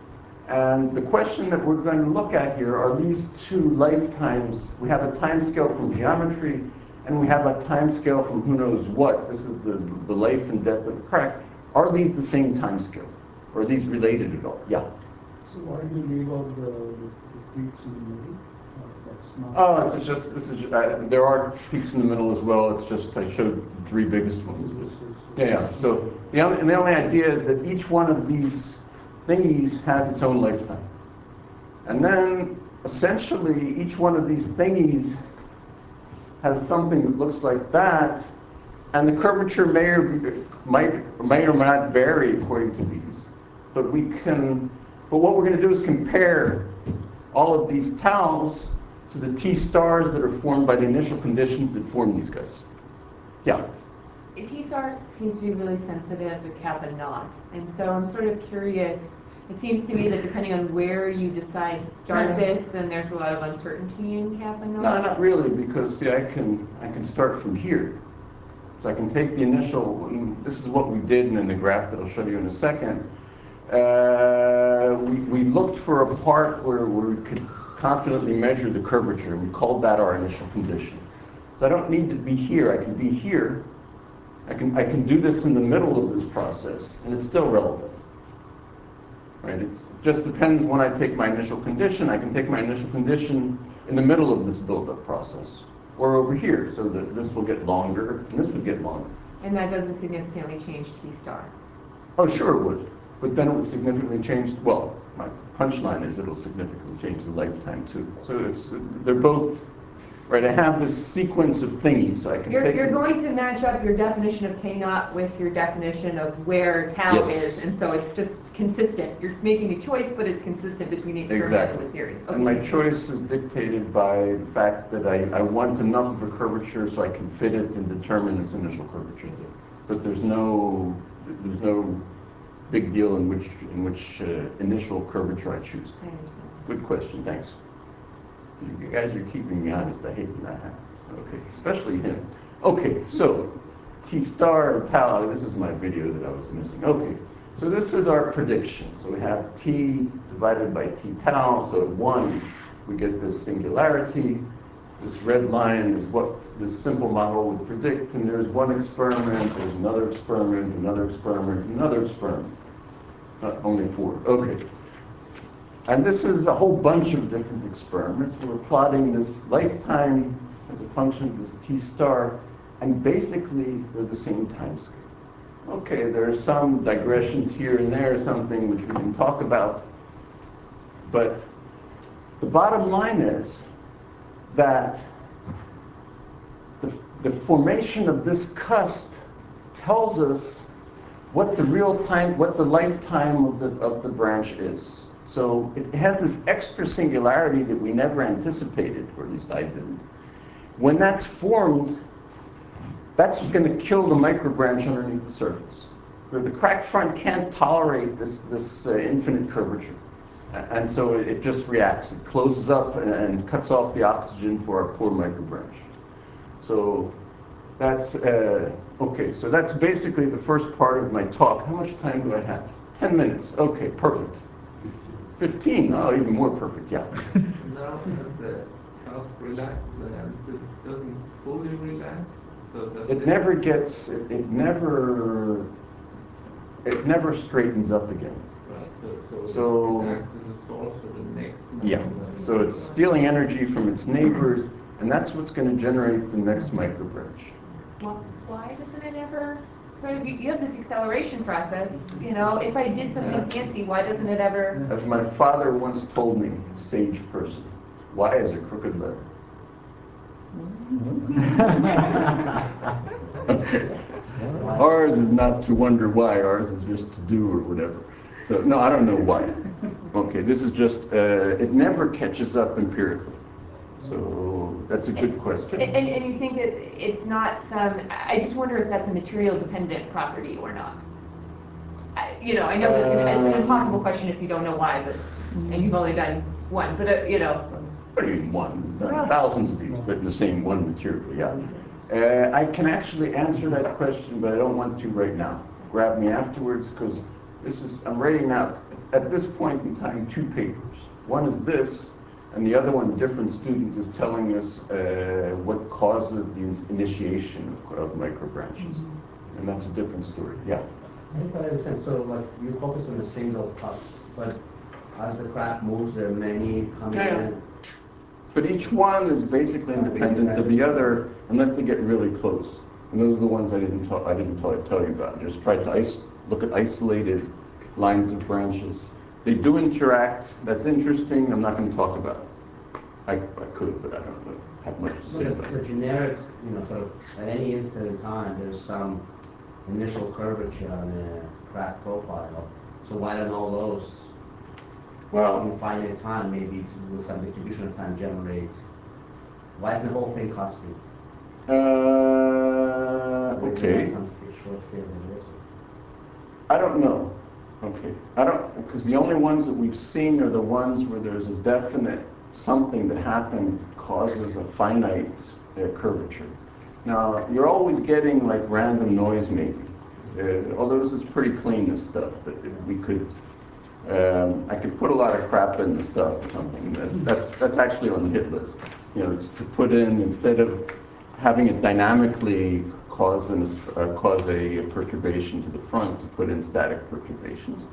And the question that we're going to look at here are these two lifetimes. We have a time scale from geometry, and we have a time scale from who knows what. This is the, the life and death of the crack. Are these the same time scale? Or are these related at all? Yeah. So why do you leave out the, the peaks in the middle? Uh, That's not. Oh, this is just, this is, uh, there are peaks in the middle as well. It's just, I showed the three biggest ones. Yeah, yeah. So the only, and the only idea is that each one of these thingies has its own lifetime. And then, essentially, each one of these thingies has something that looks like that, and the curvature may or, might, may or may not vary according to these. But we can, but what we're going to do is compare all of these taus to the T stars that are formed by the initial conditions that form these guys. Yeah. A T-star seems to be really sensitive to kappa naught, and so I'm sort of curious. It seems to me that depending on where you decide to start this, then there's a lot of uncertainty in kappa naught. No, not really, because see, I can I can start from here. So I can take the initial. This is what we did in the graph that I'll show you in a second. Uh, we, we looked for a part where, where we could confidently measure the curvature. We called that our initial condition. So I don't need to be here. I can be here. I can, I can do this in the middle of this process, and it's still relevant. Right? It just depends when I take my initial condition. I can take my initial condition in the middle of this build-up process, or over here, so that this will get longer, and this would get longer. And that doesn't significantly change T-star. Oh, sure it would. But then it would significantly change, well, my punchline is it'll significantly change the lifetime too. So it's, they're both, right, I have this sequence of thingies, so I can You're, take you're them. going to match up your definition of K naught with your definition of where tau Yes. is, and so it's just consistent. You're making a choice, but it's consistent between the experiment Exactly. and the theory. And my Okay. choice is dictated by the fact that I, I want enough of a curvature so I can fit it and determine this initial curvature. Thank you. But there's no, there's no big deal in which, in which uh, initial curvature I choose. I understand. Good question, thanks. You guys are keeping me honest. I hate when that happens. Okay, especially him. Okay, so T star, tau, this is my video that I was missing. Okay, so this is our prediction. So we have T divided by T tau, so at one, we get this singularity. This red line is what this simple model would predict, and there's one experiment, there's another experiment, another experiment, another experiment. Uh, only four, okay. And this is a whole bunch of different experiments. We're plotting this lifetime as a function of this T star, and basically they're the same time scale. Okay, there are some digressions here and there, something which we can talk about, but the bottom line is that the, the formation of this cusp tells us what the real time, what the lifetime of the, of the branch is. So it has this extra singularity that we never anticipated, or at least I didn't. When that's formed, that's going to kill the microbranch underneath the surface. The, the cracked front can't tolerate this, this uh, infinite curvature. And so it, it just reacts. It closes up and, and cuts off the oxygen for our poor microbranch. So that's, uh, okay, so that's basically the first part of my talk. How much time do I have? ten minutes. Okay, perfect. fifteen, oh, even more perfect, yeah. Now, as the cusp relaxes, and it doesn't fully relax, so does It never gets, it, it never, it never straightens up again. Right, so, so, So- it acts as a source for the next. Yeah, microbranch. so it's stealing energy from its neighbors, and that's what's going to generate the next microbranch. Well, why doesn't it ever, so you, you have this acceleration process, you know, if I did something fancy, why doesn't it ever? As my father once told me, sage person, why is a crooked letter? Okay. Ours is not to wonder why, ours is just to do or whatever. So, no, I don't know why. Okay, this is just, uh, it never catches up empirically. So that's a good question. And, and, and you think it, it's not some, I just wonder if that's a material dependent property or not. I, you know, I know that's an, it's an impossible question if you don't know why, but, and you've only done one, but, uh, you know. What do you mean one? We've done thousands of these, but in the same one material, yeah. Uh, I can actually answer that question, but I don't want to right now. Grab me afterwards, because this is, I'm writing now, at this point in time, two papers. One is this, and the other one, a different student is telling us uh, what causes the in initiation of, of microbranches. And that's a different story, yeah. I think I understand. So, like, you focus on a single cusp, but as the crack moves, there are many coming Yeah. in. But each one is basically independent of the other, unless they get really close. And those are the ones I didn't talk, I didn't tell, tell you about. Just tried to is look at isolated lines of branches. They do interact. That's interesting. I'm not going to talk about it. I, I could, but I don't know, have much to say So about the, the it. generic, you know, sort of, at any instant in time, there's some initial curvature on the crack profile. So why don't all those, Well, in finite time, maybe with some distribution of time, generate? Why is the whole thing cuspy? uh, okay. Some short scale related. I don't know. Okay. I don't, because the only ones that we've seen are the ones where there's a definite something that happens that causes a finite uh, curvature. Now, you're always getting like random noise maybe. Uh, although this is pretty clean, this stuff, but if we could, um, I could put a lot of crap in the stuff or something. That's, that's, that's actually on the hit list. You know, to put in, instead of having it dynamically cause, an, uh, cause a perturbation to the front, to put in static perturbations.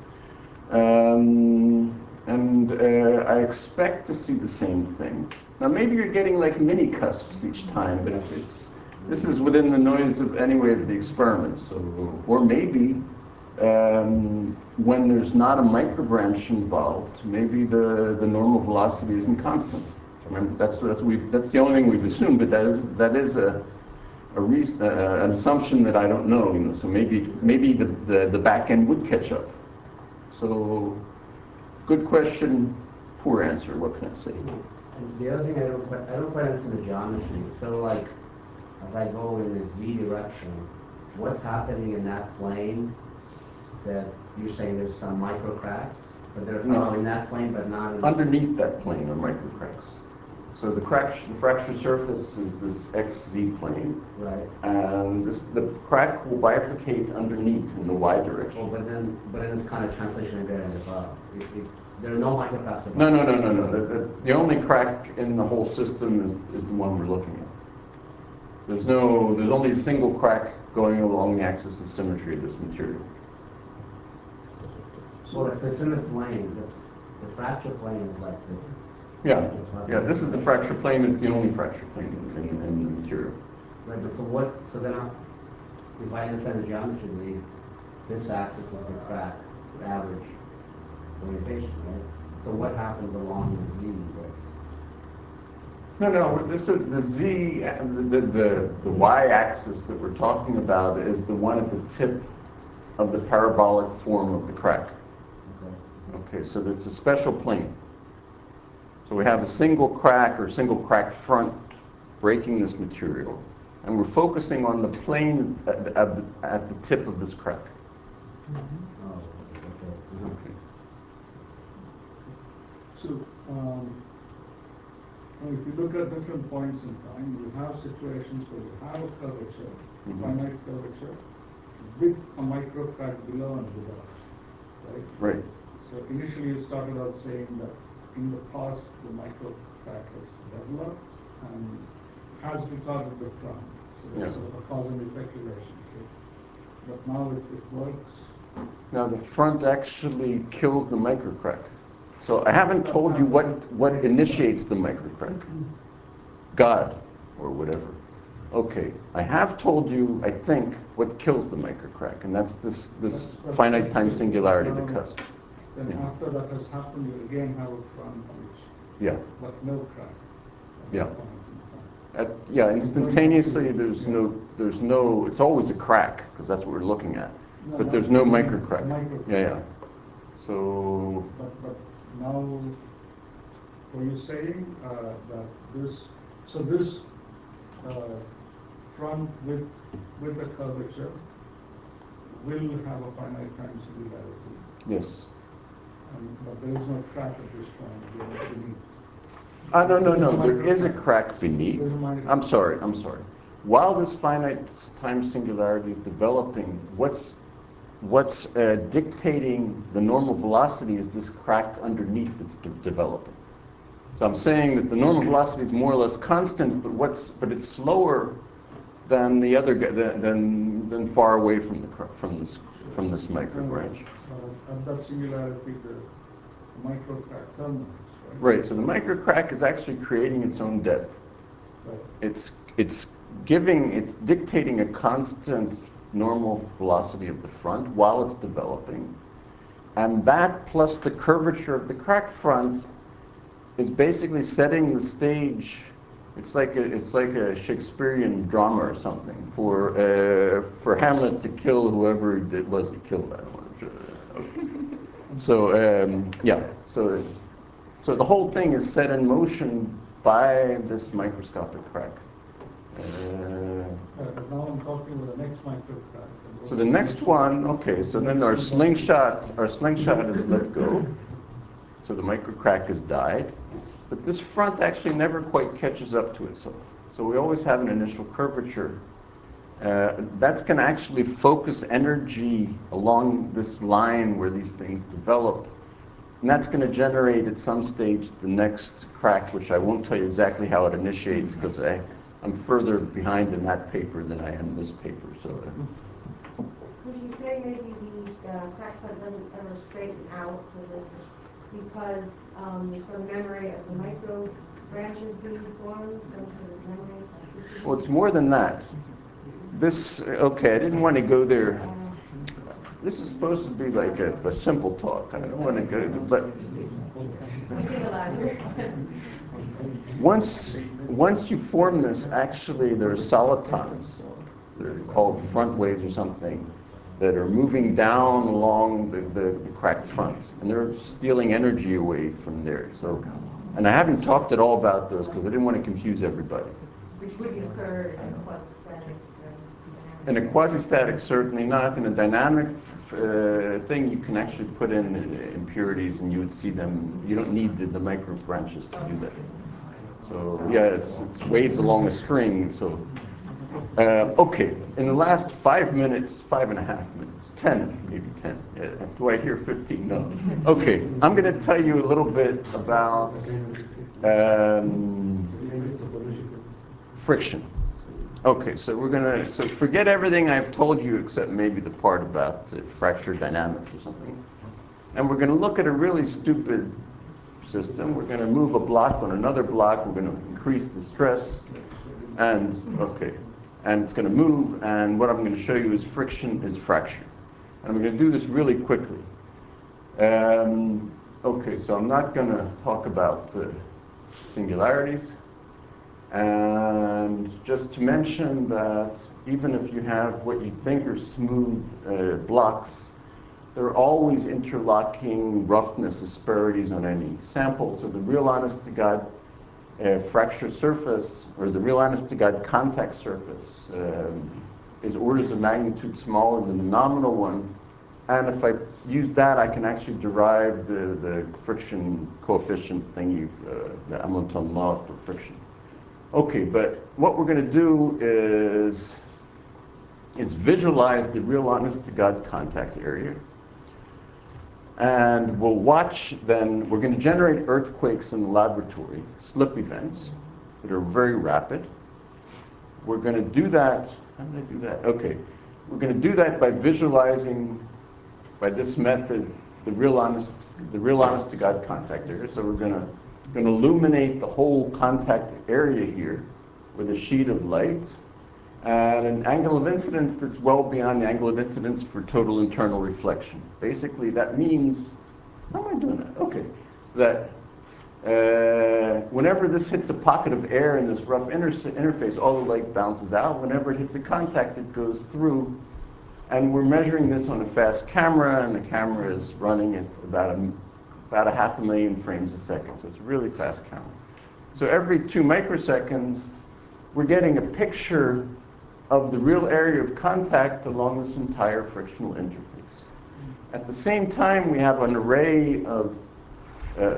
Um, and uh, I expect to see the same thing. Now maybe you're getting like mini cusps each time, but it's, it's this is within the noise of anyway of the experiment. So, or maybe um, when there's not a microbranch involved, maybe the, the normal velocity isn't constant. Remember, that's that's we that's the only thing we've assumed, but that is that is a a reason, uh, an assumption that I don't know. You know, so maybe maybe the, the the back end would catch up. So, good question, poor answer. What can I say? And the other thing I don't quite, I don't quite understand the geometry. So like, as I go in the z direction, what's happening in that plane that you're saying there's some micro cracks, but they're No. found in that plane, but not in Underneath that plane are microcracks. So the, crack, the fracture surface is this X Z plane, Right. and this, the crack will bifurcate underneath in the Y direction. Oh, but then, but then it's kind of translation invariant above. It, it, there are no microcracks above. No, no, no, no, no. The, the, the only crack in the whole system is, is the one we're looking at. There's no, there's only a single crack going along the axis of symmetry of this material. Well, it's, it's in the plane. The, the fracture plane is like this. Yeah, yeah. This is the fracture plane. It's the only fracture plane in, in, in the material. Right, but so what? So then, I, if I understand the geometry, this axis is the crack average orientation, right? So what happens along the Z? No, no. This is the Z. The, the the Y-axis that we're talking about is the one at the tip of the parabolic form of the crack. Okay. Okay, so it's a special plane. So we have a single crack or single crack front breaking this material, and we're focusing on the plane at the, at the, at the tip of this crack. Oh, okay. Okay. So, um, well, if you look at different points in time, you have situations where you have a curvature, Mhm. finite curvature, with a microcrack below and below, right? Right. So initially you started out saying that in the past the microcrack has developed and has retarded the front. So there's Yeah. sort of a cause and effect relationship. But now it, it works. Now the front actually kills the microcrack. So I haven't told you what, what initiates the microcrack. God, or whatever. Okay, I have told you, I think, what kills the microcrack, and that's this, this finite time singularity, the cusp. Then Yeah. after that has happened, you again have a front which, Yeah, but no crack. at Yeah. that point in time. At, yeah, instantaneously there's no, there's no, it's always a crack, because that's what we're looking at. No, But no, there's no no, microcrack. microcrack. Yeah, yeah. So, But, but now, were you saying uh, that this, so this uh, front with, with the curvature will have a finite time singularity, yes. and, but there is no crack at this point beneath. Uh, no, no, There's no, there is a microcrack. crack beneath. There's a minor- I'm sorry, I'm sorry. While this finite time singularity is developing, what's, what's uh, dictating the normal velocity is this crack underneath that's de developing. So I'm saying that the normal velocity is more or less constant, but what's, but it's slower than the other, g- than, than, than far away from the, cr- from this, from this micro branch. Uh, at that singularity, the microcrack terminates, right? Right, so the microcrack is actually creating its own depth. Right. It's, it's giving, it's dictating a constant normal velocity of the front while it's developing. And that plus the curvature of the crack front is basically setting the stage. It's like a, it's like a Shakespearean drama or something for, uh, for Hamlet to kill whoever it was he killed. I don't know. So, um, yeah, so, so the whole thing is set in motion by this microscopic crack. Uh, Uh, but now I'm talking about the next microcrack. so the next one, okay, so then our slingshot, our slingshot is let go. So the microcrack has died. But this front actually never quite catches up to itself. So we always have an initial curvature. Uh, that's going to actually focus energy along this line where these things develop. And that's going to generate at some stage the next crack, which I won't tell you exactly how it initiates because I, I'm further behind in that paper than I am in this paper. So, uh, Would you say maybe the uh, crack front doesn't ever straighten out so that because um, there's some memory of the micro branches being formed, some sort of memory of plasticity? well, it's more than that. This, okay, I didn't want to go there. This is supposed to be like a, a simple talk. I don't want to go, but We can elaborate. once, once you form this, actually there are solitons. They're called front waves or something that are moving down along the, the, the cracked front. And they're stealing energy away from there. So, and I haven't talked at all about those because I didn't want to confuse everybody. Which would occur in a quasi-static uh, In a quasi-static, certainly not. In a dynamic uh, thing, you can actually put in impurities and you would see them. You don't need the, the micro branches to do that. So yeah, it's, it's waves along a string. So uh, okay, in the last five minutes, five and a half minutes, ten, maybe ten. Yeah. Do I hear fifteen? No. Okay, I'm going to tell you a little bit about um, friction. Okay, so we're gonna, so forget everything I've told you except maybe the part about uh, fracture dynamics or something. And we're gonna look at a really stupid system. We're gonna move a block on another block. We're gonna increase the stress. And, okay, and it's gonna move. And what I'm gonna show you is friction is fracture. And we're gonna do this really quickly. Um, okay, so I'm not gonna talk about uh, singularities. And just to mention that even if you have what you think are smooth uh, blocks, there are always interlocking roughness asperities on any sample. So the real honest-to-God uh, fracture surface, or the real honest-to-God contact surface, um, is orders of magnitude smaller than the nominal one. And if I use that, I can actually derive the, the friction coefficient thingy, uh, the Hamilton law for friction. Okay, but what we're going to do is, is visualize the real honest-to-God contact area. And we'll watch then, we're going to generate earthquakes in the laboratory, slip events that are very rapid. We're going to do that, how did I do that? Okay, we're going to do that by visualizing, by this method, the real honest, the real honest-to-God contact area. So we're going to going to illuminate the whole contact area here with a sheet of light at an angle of incidence that's well beyond the angle of incidence for total internal reflection. Basically, that means, how am I doing that? Okay, that uh, whenever this hits a pocket of air in this rough inter interface, all the light bounces out. Whenever it hits a contact, it goes through. And we're measuring this on a fast camera, and the camera is running at about a about a half a million frames a second. So it's a really fast camera. So every two microseconds, we're getting a picture of the real area of contact along this entire frictional interface. At the same time, we have an array of, uh,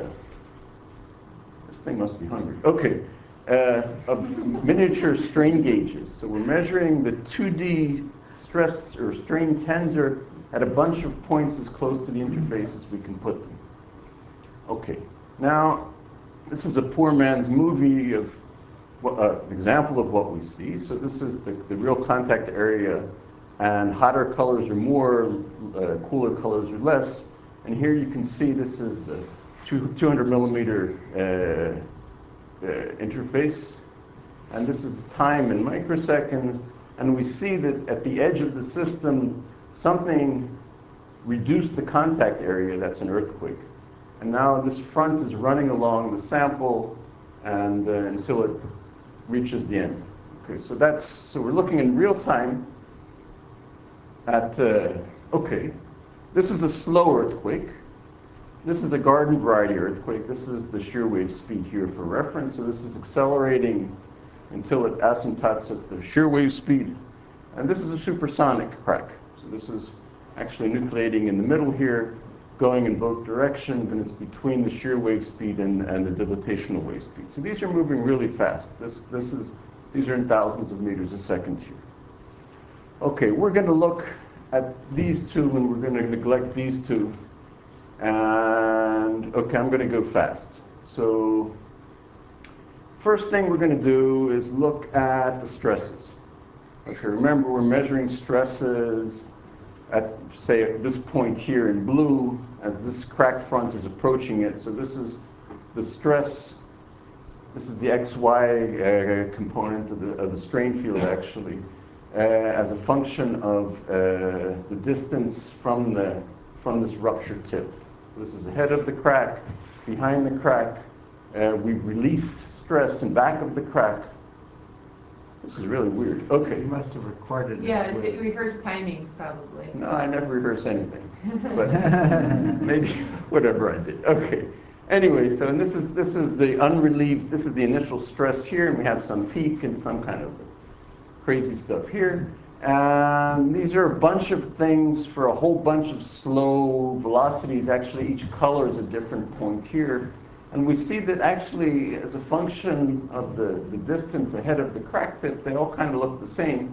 this thing must be hungry. Okay, uh, of miniature strain gauges. So we're measuring the two D stress or strain tensor at a bunch of points as close to the interface as we can put them. Okay, now this is a poor man's movie of an uh, example of what we see. So this is the, the real contact area, and hotter colors are more, uh, cooler colors are less. And here you can see this is the two hundred millimeter uh, uh, interface, and this is time in microseconds. And we see that at the edge of the system, something reduced the contact area. That's an earthquake. And now this front is running along the sample and uh, until it reaches the end. Okay, so that's, so we're looking in real time at, uh, okay, this is a slow earthquake. This is a garden variety earthquake. This is the shear wave speed here for reference. So this is accelerating until it asymptotes at the shear wave speed. And this is a supersonic crack. So this is actually nucleating in the middle here, going in both directions, and it's between the shear wave speed and, and the dilatational wave speed. So these are moving really fast. This, this is, these are in thousands of meters a second here. Okay, we're going to look at these two, and we're going to neglect these two. And, okay, I'm going to go fast. So first thing we're going to do is look at the stresses. Okay, remember we're measuring stresses at, say, at this point here in blue, as this crack front is approaching it. So this is the stress, this is the X Y uh, component of the, of the strain field, actually, uh, as a function of uh, the distance from, the, from this rupture tip. So this is the head of the crack. Behind the crack, uh, we've released stress in back of the crack. This is really weird. Okay. You must have recorded Yeah, it. it rehearsed timings probably. No, I never rehearse anything, but maybe whatever I did. Okay. Anyway, so and this is this is the unrelieved. This is the initial stress here, and we have some peak and some kind of crazy stuff here. And these are a bunch of things for a whole bunch of slow velocities. Actually, each color is a different point here. And we see that actually, as a function of the, the distance ahead of the crack tip, they all kind of look the same.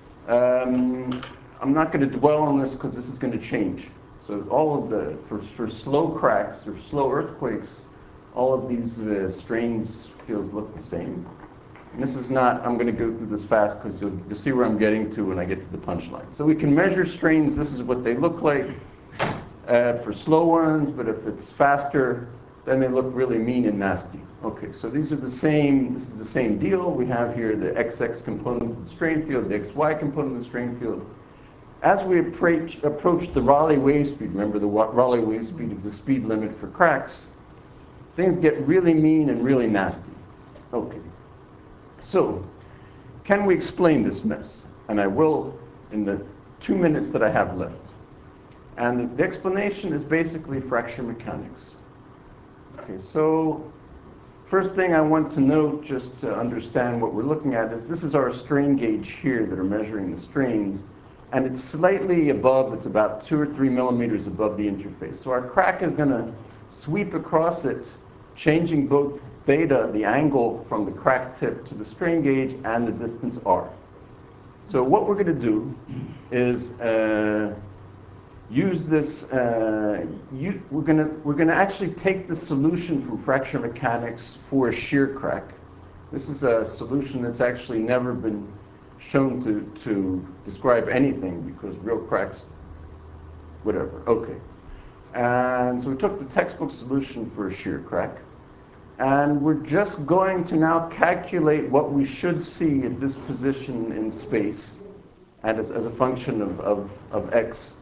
Um, I'm not going to dwell on this because this is going to change. So all of the, for, for slow cracks or slow earthquakes, all of these uh, strains fields look the same. And this is not, I'm going to go through this fast because you'll, you'll see where I'm getting to when I get to the punchline. So we can measure strains. This is what they look like uh, for slow ones, but if it's faster, then they look really mean and nasty. Okay, so these are the same, this is the same deal. We have here the X X component of the strain field, the X Y component of the strain field. As we approach, approach the Rayleigh wave speed, remember the Rayleigh wave speed is the speed limit for cracks, things get really mean and really nasty. Okay, so can we explain this mess? And I will in the two minutes that I have left. And the explanation is basically fracture mechanics. Okay, so first thing I want to note, just to understand what we're looking at, is this is our strain gauge here that are measuring the strains, and it's slightly above, it's about two or three millimeters above the interface. So our crack is going to sweep across it, changing both theta, the angle from the crack tip to the strain gauge, and the distance r. So what we're going to do is uh, use this, uh, you, we're gonna, we're gonna actually take the solution from fracture mechanics for a shear crack. This is a solution that's actually never been shown to, to describe anything because real cracks, whatever, okay. And so we took the textbook solution for a shear crack, and we're just going to now calculate what we should see at this position in space and as, as a function of, of, of x.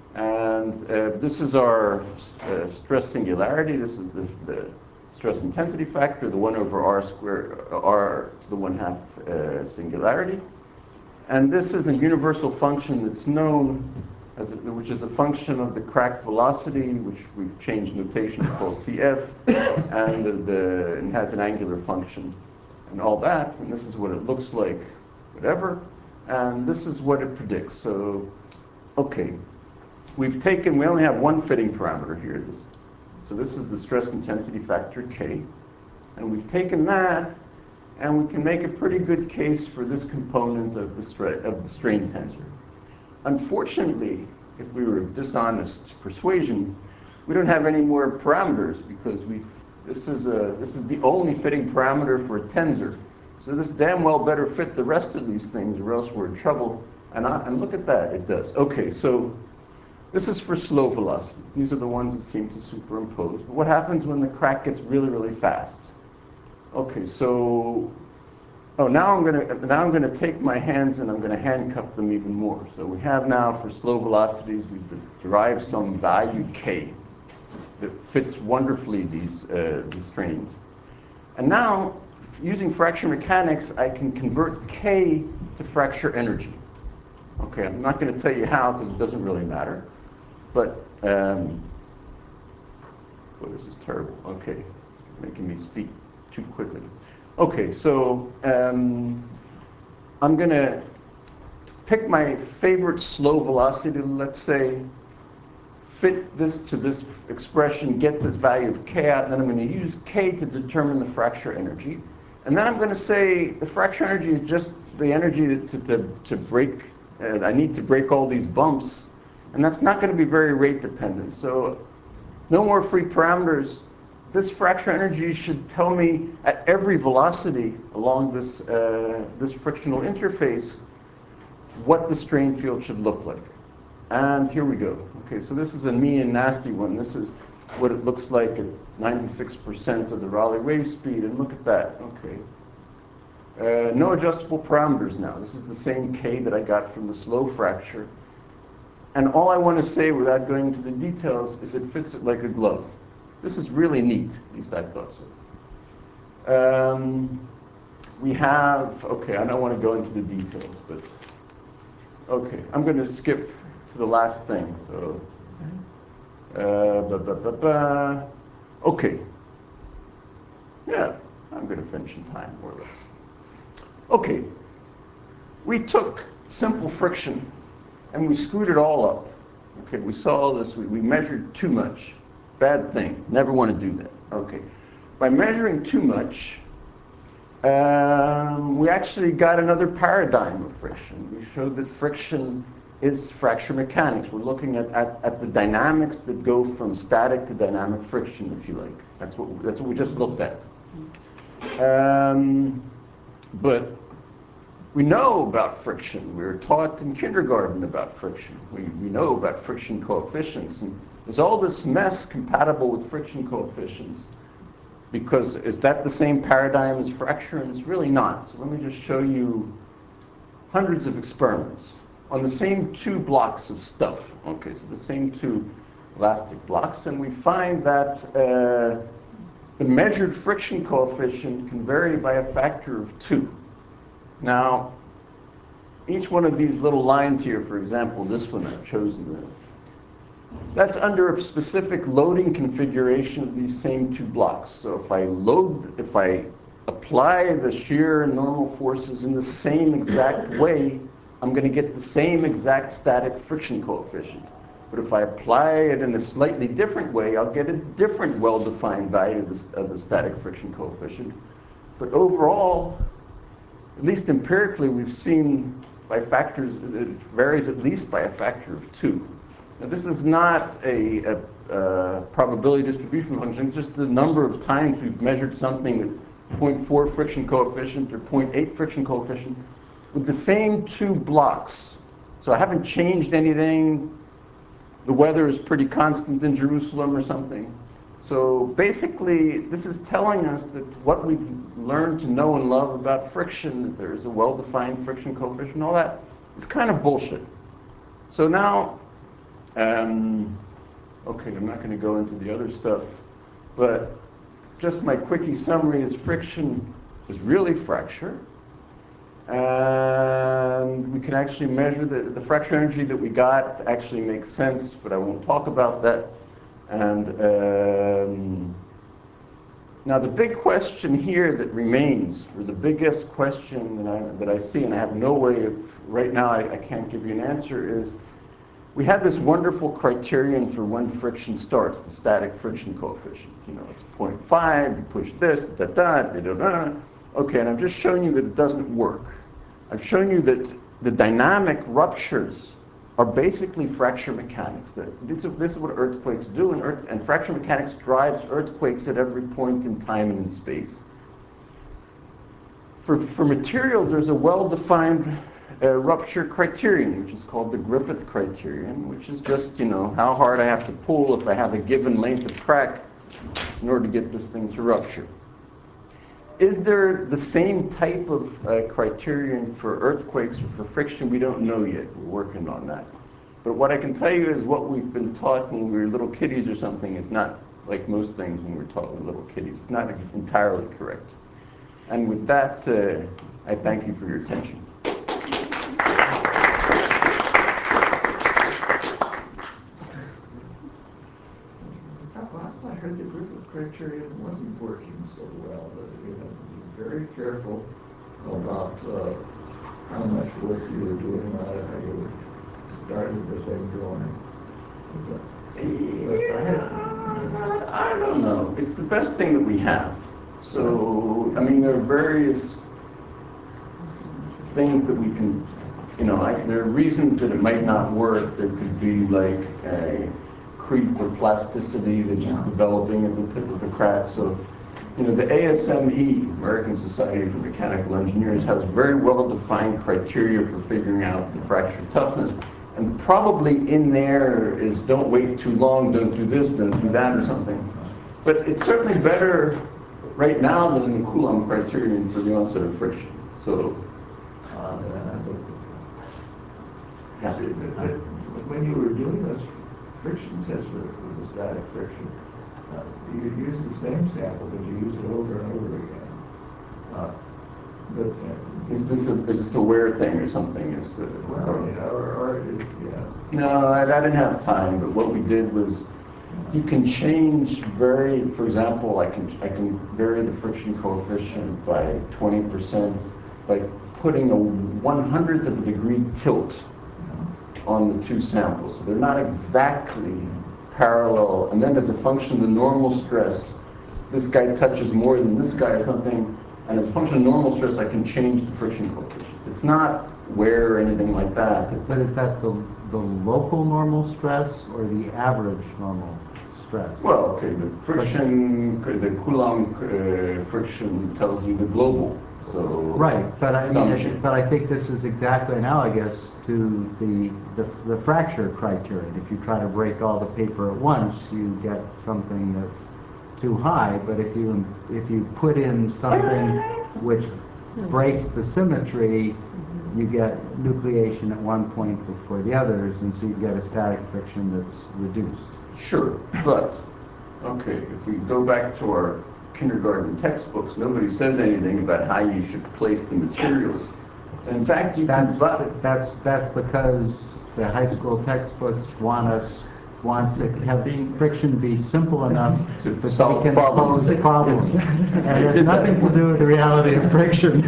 And uh, this is our uh, stress singularity. This is the, the stress intensity factor, the one over r squared, r to the one half uh, singularity. And this is a universal function that's known, as a, which is a function of the crack velocity, which we've changed notation to call C F, and the, the, it has an angular function and all that. And this is what it looks like, whatever. And this is what it predicts. So, okay. We've taken, we only have one fitting parameter here. This, so this is the stress intensity factor K. And we've taken that, and we can make a pretty good case for this component of the, stra of the strain tensor. Unfortunately, if we were of dishonest persuasion, we don't have any more parameters because we've, this is, a, this is the only fitting parameter for a tensor. So this damn well better fit the rest of these things or else we're in trouble. And, I, and look at that, it does. Okay, so this is for slow velocities. These are the ones that seem to superimpose. But what happens when the crack gets really, really fast? Okay, so, oh, now I'm gonna, now I'm gonna take my hands and I'm gonna handcuff them even more. So we have now for slow velocities, we've derived some value K that fits wonderfully these, uh, these strains. And now, using fracture mechanics, I can convert K to fracture energy. Okay, I'm not gonna tell you how because it doesn't really matter. But, um, oh, this is terrible. Okay, it's making me speak too quickly. Okay, so um, I'm going to pick my favorite slow velocity, let's say, fit this to this expression, get this value of K out, and then I'm going to use K to determine the fracture energy. And then I'm going to say the fracture energy is just the energy to, to, to break, uh, I need to break all these bumps. And that's not going to be very rate dependent. So no more free parameters. This fracture energy should tell me at every velocity along this, uh, this frictional interface what the strain field should look like. And here we go. Okay, so this is a mean and nasty one. This is what it looks like at ninety-six percent of the Rayleigh wave speed. And look at that. Okay. Uh, no adjustable parameters now. This is the same K that I got from the slow fracture. And all I want to say without going into the details is it fits it like a glove. This is really neat, at least I thought so. Um, we have, okay, I don't want to go into the details, but okay, I'm going to skip to the last thing. So, uh, ba, ba, ba, ba. Okay. Yeah, I'm going to finish in time, more or less. Okay. We took simple friction and we screwed it all up. Okay, we saw this, we, we measured too much. Bad thing, never want to do that. Okay, by measuring too much, um, we actually got another paradigm of friction. We showed that friction is fracture mechanics. We're looking at, at, at the dynamics that go from static to dynamic friction, if you like. That's what, that's what we just looked at. Um, but we know about friction. We were taught in kindergarten about friction. We, we know about friction coefficients. And there's all this mess compatible with friction coefficients, because is that the same paradigm as fracture? And it's really not. So let me just show you hundreds of experiments on the same two blocks of stuff. Okay, so the same two elastic blocks. And we find that uh, the measured friction coefficient can vary by a factor of two. Now, each one of these little lines here, for example, this one I've chosen, to, that's under a specific loading configuration of these same two blocks. So if I load, if I apply the shear and normal forces in the same exact way, I'm going to get the same exact static friction coefficient. But if I apply it in a slightly different way, I'll get a different well-defined value of the, of the static friction coefficient. But overall, at least empirically, we've seen by factors, it varies at least by a factor of two. Now, this is not a, a, a probability distribution function. It's just the number of times we've measured something with zero point four friction coefficient or zero point eight friction coefficient with the same two blocks. So I haven't changed anything. The weather is pretty constant in Jerusalem or something. So basically, this is telling us that what we've learned to know and love about friction, that there's a well-defined friction coefficient, all that, is kind of bullshit. So now, um, okay, I'm not going to go into the other stuff, but just my quickie summary is friction is really fracture. And we can actually measure the, the fracture energy that we got actually makes sense, but I won't talk about that. And um, now the big question here that remains, or the biggest question that I, that I see, and I have no way of, right now I, I can't give you an answer, is we had this wonderful criterion for when friction starts, the static friction coefficient. You know, it's zero point five, you push this, da da, da da da. Okay, and I've just shown you that it doesn't work. I've shown you that the dynamic ruptures are basically fracture mechanics. That this, is, this is what earthquakes do, and, earth, and fracture mechanics drives earthquakes at every point in time and in space. For, for materials, there's a well-defined uh, rupture criterion, which is called the Griffith criterion, which is just, you know, how hard I have to pull if I have a given length of crack in order to get this thing to rupture. Is there the same type of uh, criterion for earthquakes or for friction? We don't know yet. We're working on that. But what I can tell you is what we've been taught when we were little kiddies or something is not, like most things when we were taught when we were little kiddies, it's not entirely correct. And with that, uh, I thank you for your attention. Last I heard, the Griffith criterion wasn't working so well, that you had to be very careful about uh, how much work you were doing on it, how you started the thing going. Is that, Yeah, I, I don't know. It's the best thing that we have. So, I mean, there are various things that we can, you know, I, there are reasons that it might not work. There could be like a creep or plasticity that's just developing at the tip of the crack. So, you know, the A S M E, American Society for Mechanical Engineers, has very well-defined criteria for figuring out the fracture toughness. And probably in there is don't wait too long, don't do this, don't do that, or something. But it's certainly better right now than the Coulomb criterion for the onset of friction. So, uh, happy that, that when you were doing this friction test with, with the static friction, uh, you use the same sample, but you use it over and over again. Uh, but, uh, is this a, is this a wear thing or something? Is, uh, well, yeah, or, or it, yeah. No, I, I didn't have time, but what we did was you can change very, for example, I can, I can vary the friction coefficient by twenty percent by putting a one hundredth of a degree tilt on the two samples. So they're not exactly parallel. And then as a function of the normal stress, this guy touches more than this guy or something, and as a function of normal stress, I can change the friction coefficient. It's not wear or anything like that. But is that the, the local normal stress or the average normal stress? Well, okay, the friction, the Coulomb uh, friction tells you the global. So right, but I mean, assumption. it's- but I think this is exactly analogous to the, the the fracture criterion. If you try to break all the paper at once, you get something that's too high. But if you if you put in something which breaks the symmetry, you get nucleation at one point before the others, and so you get a static friction that's reduced. Sure, but, okay, if we go back to our kindergarten textbooks, nobody says anything about how you should place the materials. And in fact, you That's, can, but, that's, that's because the high school textbooks want us, want to have friction be simple enough To that they solve can problems. pose problems. Yes. And I it has did that nothing to once. do with the reality of friction.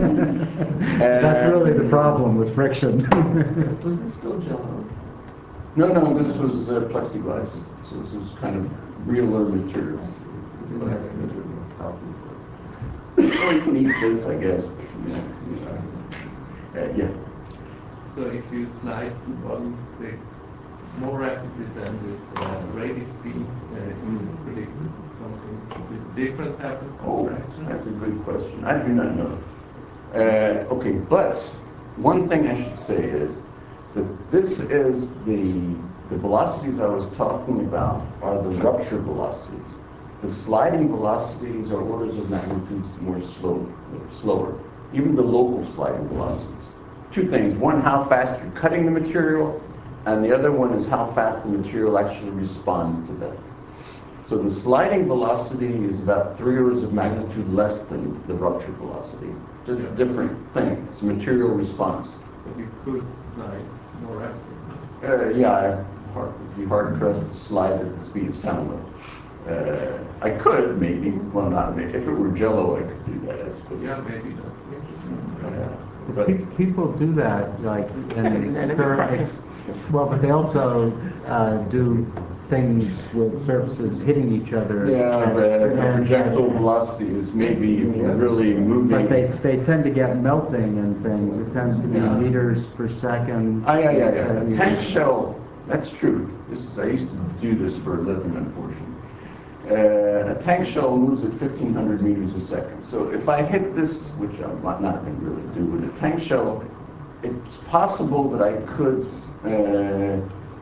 That's Uh, really the problem with friction. Was this still Jello? no, no, this was uh, plexiglass, so this is kind of realer materials. You didn't have anything that's healthy Well, you can eat this, I guess. Yeah, yeah. Uh, yeah. for. So if you slide the bodies they more rapidly than this uh, radius speed, uh, you predict that something completely different happens in Oh, fraction? that's a good question. I do not know. Uh, okay, but one thing I should say is that this is the, the velocities I was talking about are the rupture velocities. The sliding velocities are orders of magnitude more slow, slower, even the local sliding velocities. Two things. One, how fast you're cutting the material, and the other one is how fast the material actually responds to that. So the sliding velocity is about three orders of magnitude less than the rupture velocity. Just a different thing. It's a material response. But you could slide more rapidly. Uh, yeah, hard, it'd be hard pressed to slide at the speed of sound though. Uh, I could maybe, well not maybe, if it were Jello I could do that, I suppose. Yeah, maybe that's interesting. Yeah. But pe- people do that, like, in experiments. Well, but they also uh, do things with surfaces hitting each other. Yeah, and- but the and- projectile velocity is maybe if you're really moving. But they, they tend to get melting and things. It tends to be Yeah. meters per second. Ah, yeah, yeah, yeah. Uh, A tank shell, that's true. This is, I used to do this for a living, unfortunately. Uh, a tank shell moves at fifteen hundred meters a second. So if I hit this, which I'm not, not going to really do with a tank shell, it's possible that I could, uh,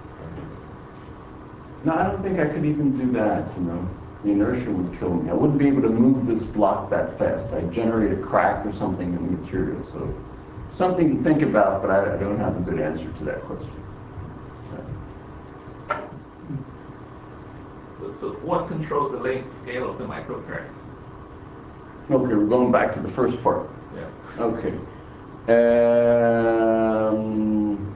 no, I don't think I could even do that, you know. The inertia would kill me. I wouldn't be able to move this block that fast. I'd generate a crack or something in the material. So something to think about, but I, I don't have a good answer to that question. So, so what controls the length scale of the microcracks? Okay, we're going back to the first part. Yeah. Okay. Um,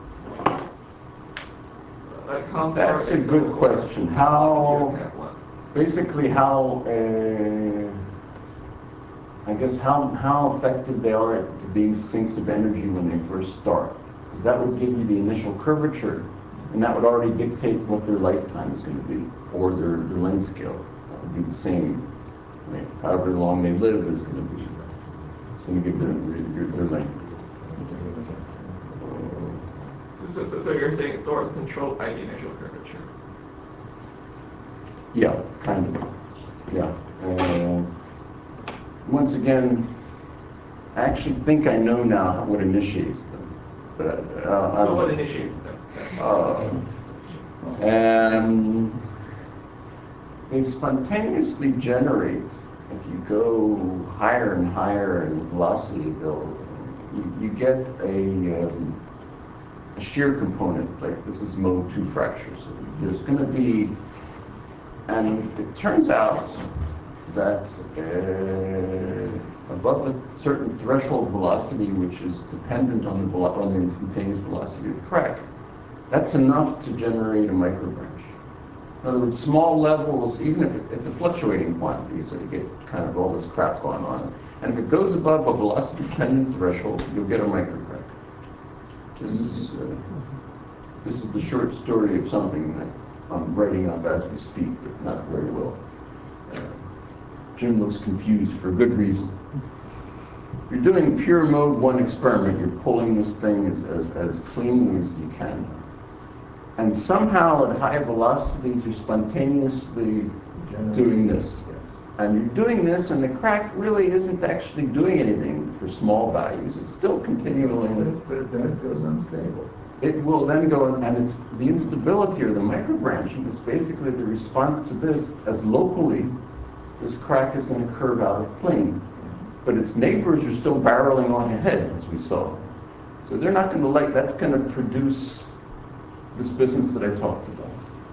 Like how far that's a they good go, question. or How, you have one. basically how, uh, I guess how, how effective they are at being sinks of energy when they first start. Because that would give you the initial curvature, and that would already dictate what their lifetime is going to be, or their, their length scale. That would be the same. Right? However long they live is going to be, it's going to give their, their, their length. So, so, so you're saying it's sort of controlled by the initial curvature. Yeah, kind of. Yeah. Uh, once again, I actually think I know now what initiates them. But uh, I So don't- what initiates them? Uh, um, they spontaneously generate. If you go higher and higher in velocity, they'll you, you get a, um, a shear component. Like this is mode two fractures. So there's going to be, and it turns out that uh, above a certain threshold velocity, which is dependent on the, velo- on the instantaneous velocity of the crack, that's enough to generate a microbranch. In other words, small levels, even if it, it's a fluctuating quantity, so you get kind of all this crap going on. And if it goes above a velocity-dependent threshold, you'll get a microcrack. This is uh, this is the short story of something that I'm writing up as we speak, but not very well. Uh, Jim looks confused for good reason. You're doing pure mode one experiment. You're pulling this thing as, as, as cleanly as you can. And somehow at high velocities, you're spontaneously doing this. And you're doing this, and the crack really isn't actually doing anything for small values. It's still continually. But it then goes unstable. It will then go, and it's the instability or the microbranching is basically the response to this, as locally, this crack is going to curve out of plane. But its neighbors are still barreling on ahead, as we saw. So they're not going to like, that's going to produce this business that I talked about.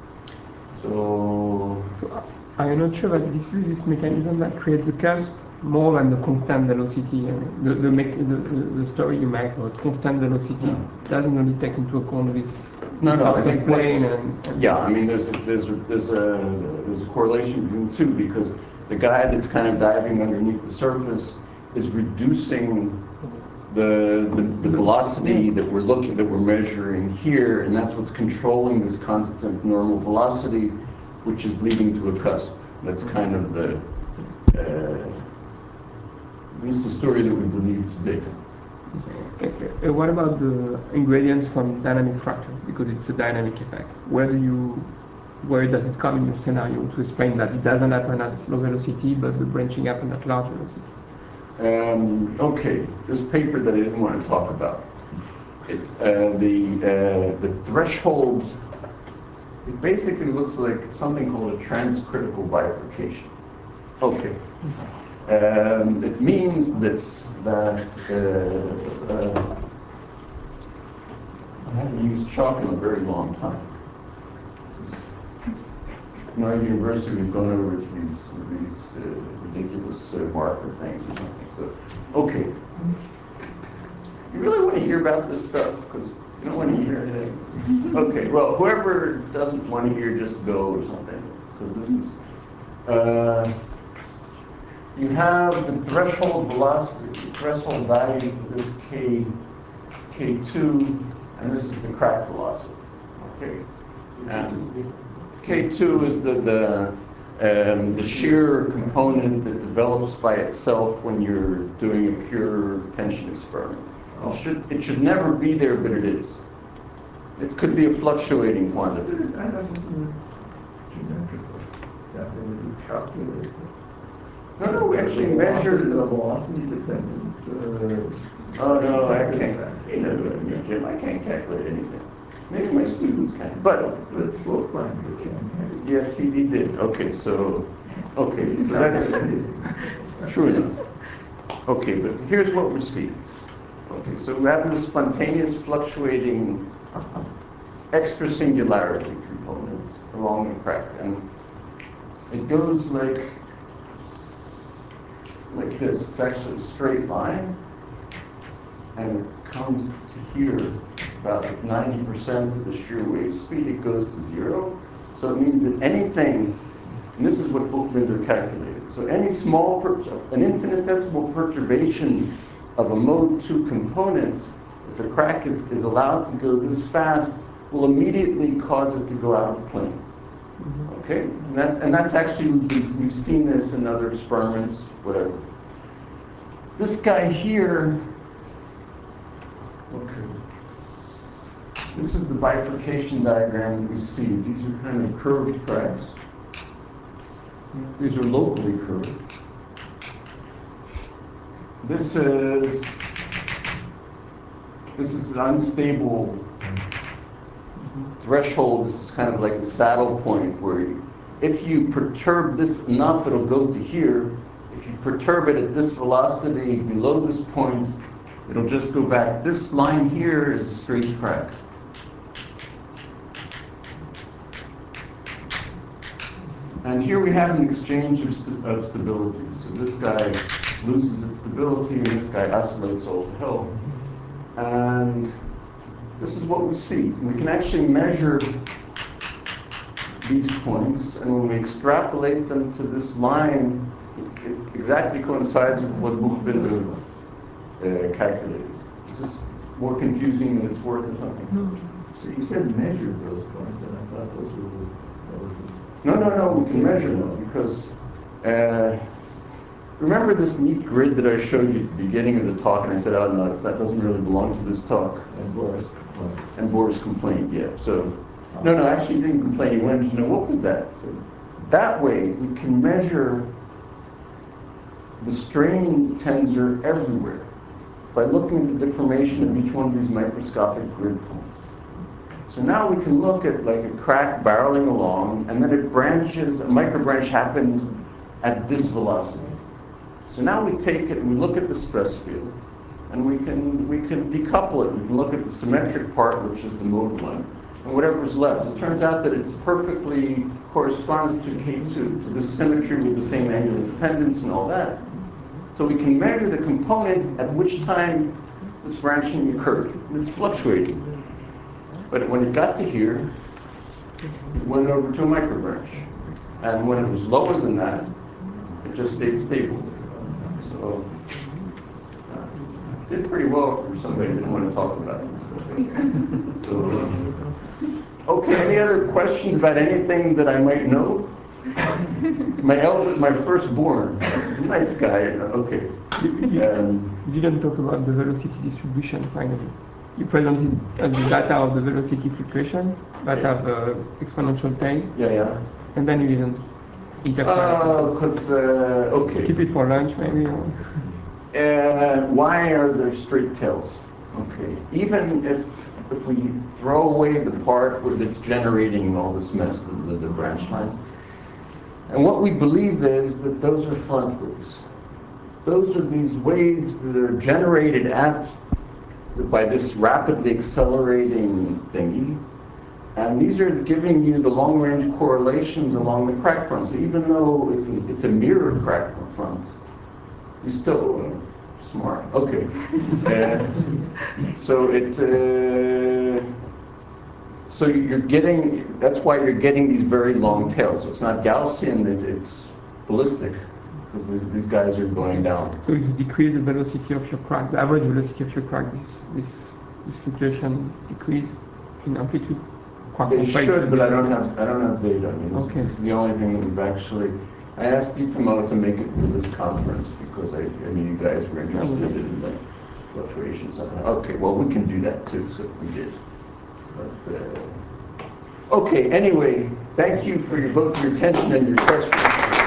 So, I'm not sure that this is this mechanism that creates the cusp more than the constant velocity. And the, the, the, the, the story you make about constant velocity no. doesn't really take into account this, no, this no, out I of think plane. And, and yeah, I mean, there's a, there's a, there's a there's a correlation between the two, because the guy that's kind of diving underneath the surface is reducing the, the, the velocity that we're looking, that we're measuring here, and that's what's controlling this constant normal velocity, which is leading to a cusp. That's kind of the, uh, at least the story that we believe today. Okay. Uh, what about the ingredients from dynamic fracture? Because it's a dynamic effect. Where do you, where does it come in your scenario to explain that it doesn't happen at slow velocity, but the branching happen at large velocity? Um, okay, this paper that I didn't want to talk about. It's uh, the uh, the threshold. It basically looks like something called a transcritical bifurcation. Okay. Um, it means this, that uh, uh, I haven't used chalk in a very long time. This is, in our university, we've gone over to these, these uh, ridiculous uh, marker things or something. So, okay. You really want to hear about this stuff? Because you don't want to hear anything. Okay, well, whoever doesn't want to hear, just go or something. Because this is, uh, you have the threshold velocity, the threshold value for this K, K two, and this is the crack velocity. Okay, and K two is the the um, the shear component that develops by itself when you're doing a pure tension experiment. It should it should never be there, but it is. It could be a fluctuating quantity. That wasn't geometrical. That really calculated. No, no, we actually measured the velocity dependent. Uh, oh no, I can't. You know what I mean, Jim. I can't calculate anything. Maybe my students can, but but float finder can. Yes, he, he did. Okay, so okay, so that's true enough. Okay, but here's what we see. Okay, so we have this spontaneous fluctuating extra singularity component along the crack, and it goes like like this. It's actually a straight line, and it comes to here about like ninety percent of the shear wave speed. It goes to zero, so it means that anything, and this is what Buchbinder calculated. So any small, per an infinitesimal perturbation of a mode two component, if a crack is, is allowed to go this fast, will immediately cause it to go out of plane. Okay, and, that, and that's actually, we've, we've seen this in other experiments, whatever. This guy here, okay, this is the bifurcation diagram that we see. These are kind of curved cracks. These are locally curved. This is this is an unstable threshold. This is kind of like a saddle point where you, if you perturb this enough, it'll go to here. If you perturb it at this velocity below this point, it'll just go back. This line here is a straight crack. And here we have an exchange of, st of stabilities. So this guy loses its stability, and this guy oscillates all to hell. And this is what we see. We can actually measure these points, and when we extrapolate them to this line, it, it exactly coincides with what Buchbinder uh, calculated. Is this more confusing than it's worth or something? No. So you said measured those points, and I thought those were the, that was the No, no, no, we can measure them because uh, remember this neat grid that I showed you at the beginning of the talk, and I said, oh no, that doesn't really belong to this talk. And Boris complained. And Boris complained, yeah. So, no, no, actually he didn't complain. He wanted to know, what was that? So, that way, we can measure the strain tensor everywhere by looking at the deformation of each one of these microscopic grid points. So now we can look at like a crack barreling along, and then it branches, a microbranch happens at this velocity. So now we take it and we look at the stress field, and we can, we can decouple it. We can look at the symmetric part, which is the mode one, and whatever's left. It turns out that it's perfectly corresponds to K two, to the symmetry with the same angular dependence and all that. So we can measure the component at which time this branching occurred. And it's fluctuating. But when it got to here, it went over to a microbranch. And when it was lower than that, it just stayed stable. So uh, did pretty well for somebody who didn't want to talk about it. So, okay, any other questions about anything that I might know? My elder, my firstborn, he's a nice guy. Okay. Um, You didn't talk about the velocity distribution finally. You presented as the data of the velocity fluctuation that have uh, exponential tail. yeah, yeah. And then you didn't interpret. Oh, because, uh, okay. Keep it for lunch maybe. Or... Uh, why are there straight tails? Okay. Even if if we throw away the part where that's generating all this mess, the, the, the branch lines, and what we believe is that those are front waves. Those are these waves that are generated at by this rapidly accelerating thingy. And these are giving you the long-range correlations along the crack front. So even though it's a, it's a mirror crack front, you still uh, smart. Okay. uh, so it. Uh, so you're getting. That's why you're getting these very long tails. So it's not Gaussian. It, it's ballistic, because these, these guys are going down. So if you decrease the velocity of your crack, the average velocity of your crack, this this, this fluctuation decrease in amplitude. They should, but I don't have I don't have data. I mean, this, Okay. this is the only thing that we've actually. I asked Itamo to make it for this conference because I, I mean, you guys were interested in the fluctuations. Okay, well, we can do that too, so we did. But, uh, okay, anyway, thank you for your both your attention and your questions.